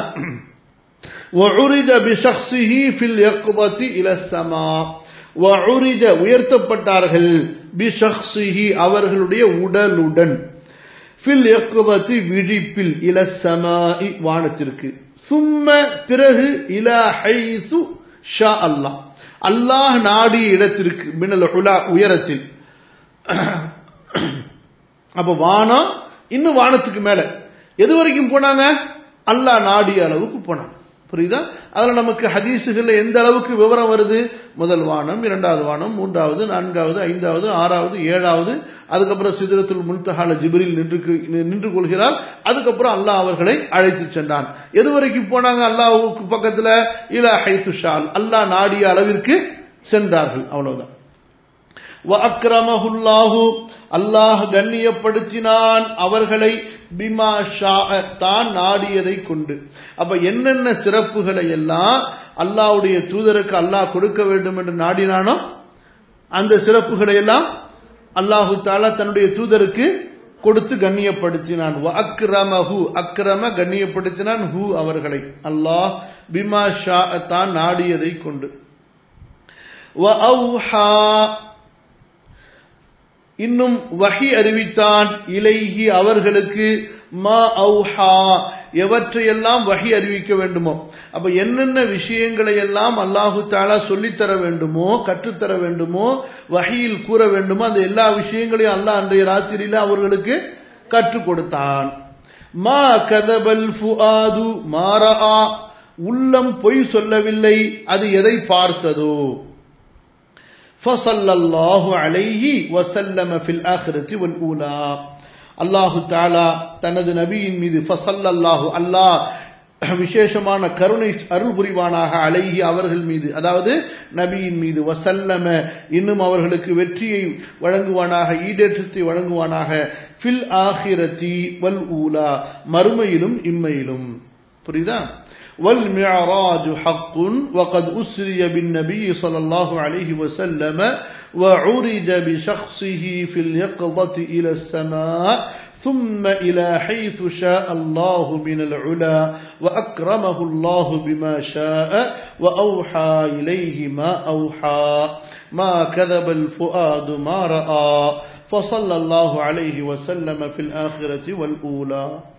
வஉரிஜ பிஷக்ஸிஹி ஃபில் யக்வதி இலா ஸமா, வஉரிஜ உயர்த்தப்பட்டார்கள், பிஷக்ஸிஹி அவர்களுடைய உடலுடன், ஃபில் யக்வதி விழிப்பில், இலா ஸமாஇ வானத்திற்கு, சும்ம பிறகு, இலா ஹைசு ஷா அல்லாஹ் அல்லாஹ் நாடிய இடத்திற்கு, மினல் உலா உயரத்தில். அப்ப வானம் இன்னும் வானத்துக்கு மேல எது வரைக்கும் போனாங்க? அல்லாஹ் நாடிய அளவுக்கு போனாங்க. புரியுதா? அதுல நமக்கு ஹதீசுகள்ல எந்த அளவுக்கு விவரம் வருது? முதல் வானம், இரண்டாவது வானம், மூன்றாவது, நான்காவது, ஐந்தாவது, ஆறாவது, ஏழாவது, அதுக்கப்புறம் சிதறத்துல் முன்தஹால ஜிப்ரீல் நின்று கொள்கிறார். அதுக்கப்புறம் அல்லாஹ் அவர்களை அழைத்து சென்றான். எது வரைக்கும் போனாங்க? அல்லாஹ்வுக்கு பக்கத்துல, இலா ஹைசு ஷால், அல்லாஹ் நாடிய அளவிற்கு சென்றார்கள். அவ்வளவுதான். வ அக்ரமஹுல்லாஹு, அல்லாஹ் கண்ணியப்படுத்தினான் அவர்களை, பிமா ஷாஅ, தான் நாடியதை கொண்டு. அப்ப என்னென்ன சிறப்புகளை எல்லாம் அல்லாஹ்வுடைய தூதருக்கு அல்லாஹ் கொடுக்க வேண்டும் என்று நாடினானோ அந்த சிறப்புகளை எல்லாம் அல்லாஹு தஆலா தன்னுடைய தூதருக்கு கொடுத்து கண்ணியப்படுத்தினான். வ அக்ரமஹு, அக்ரம கண்ணியப்படுத்தினான், ஹு அவர்களை, அல்லாஹ், பிமா ஷாஅ தான் நாடியதை கொண்டு. வ அவ்ஹா, இன்னும் வஹி அறிவித்தான், இலைஹி அவர்களுக்கு, மா அவ்ஹா எவற்றையெல்லாம் வஹி அறிவிக்க வேண்டுமோ. அப்ப என்னென்ன விஷயங்களை எல்லாம் அல்லாஹு தஆலா சொல்லித்தர வேண்டுமோ, கற்றுத்தர வேண்டுமோ, வஹியில் கூற வேண்டுமோ, அந்த எல்லா விஷயங்களையும் அல்லாஹ் அன்றைய ராத்திரியில அவர்களுக்கு கற்றுக் கொடுத்தான். மா கதபல் ஃபுஆது மா ரஆ, உள்ளம் பொய் சொல்லவில்லை, அது எதை பார்த்ததோ. ஃபஸல்லல்லாஹு அலைஹி வஸல்லம ஃபில் ஆখিরাতি வல் ஊலா, அல்லாஹு தஆலா தனது நபியின் மீது, ஃபஸல்லல்லாஹு, அல்லாஹ் விசேஷமான கருணை அருள் புரிவானாக, அலைஹி அவர்கள் மீது, அதாவது நபியின் மீது, வஸல்லம இன்னும் அவர்களுக்கு வெற்றியை வழங்குவானாக, ஈடேற்றத்தை வழங்குவானாக, ஃபில் ஆখিরাতি வல் ஊலா மறுமையிலும் இம்மையிலும். புரியுதா? والمعراج حق وقد أسري بالنبي صلى الله عليه وسلم وعرج بشخصه في اليقظة إلى السماء ثم إلى حيث شاء الله من العلا وأكرمه الله بما شاء وأوحى إليه ما أوحى ما كذب الفؤاد ما رأى فصلى الله عليه وسلم في الآخرة والأولى.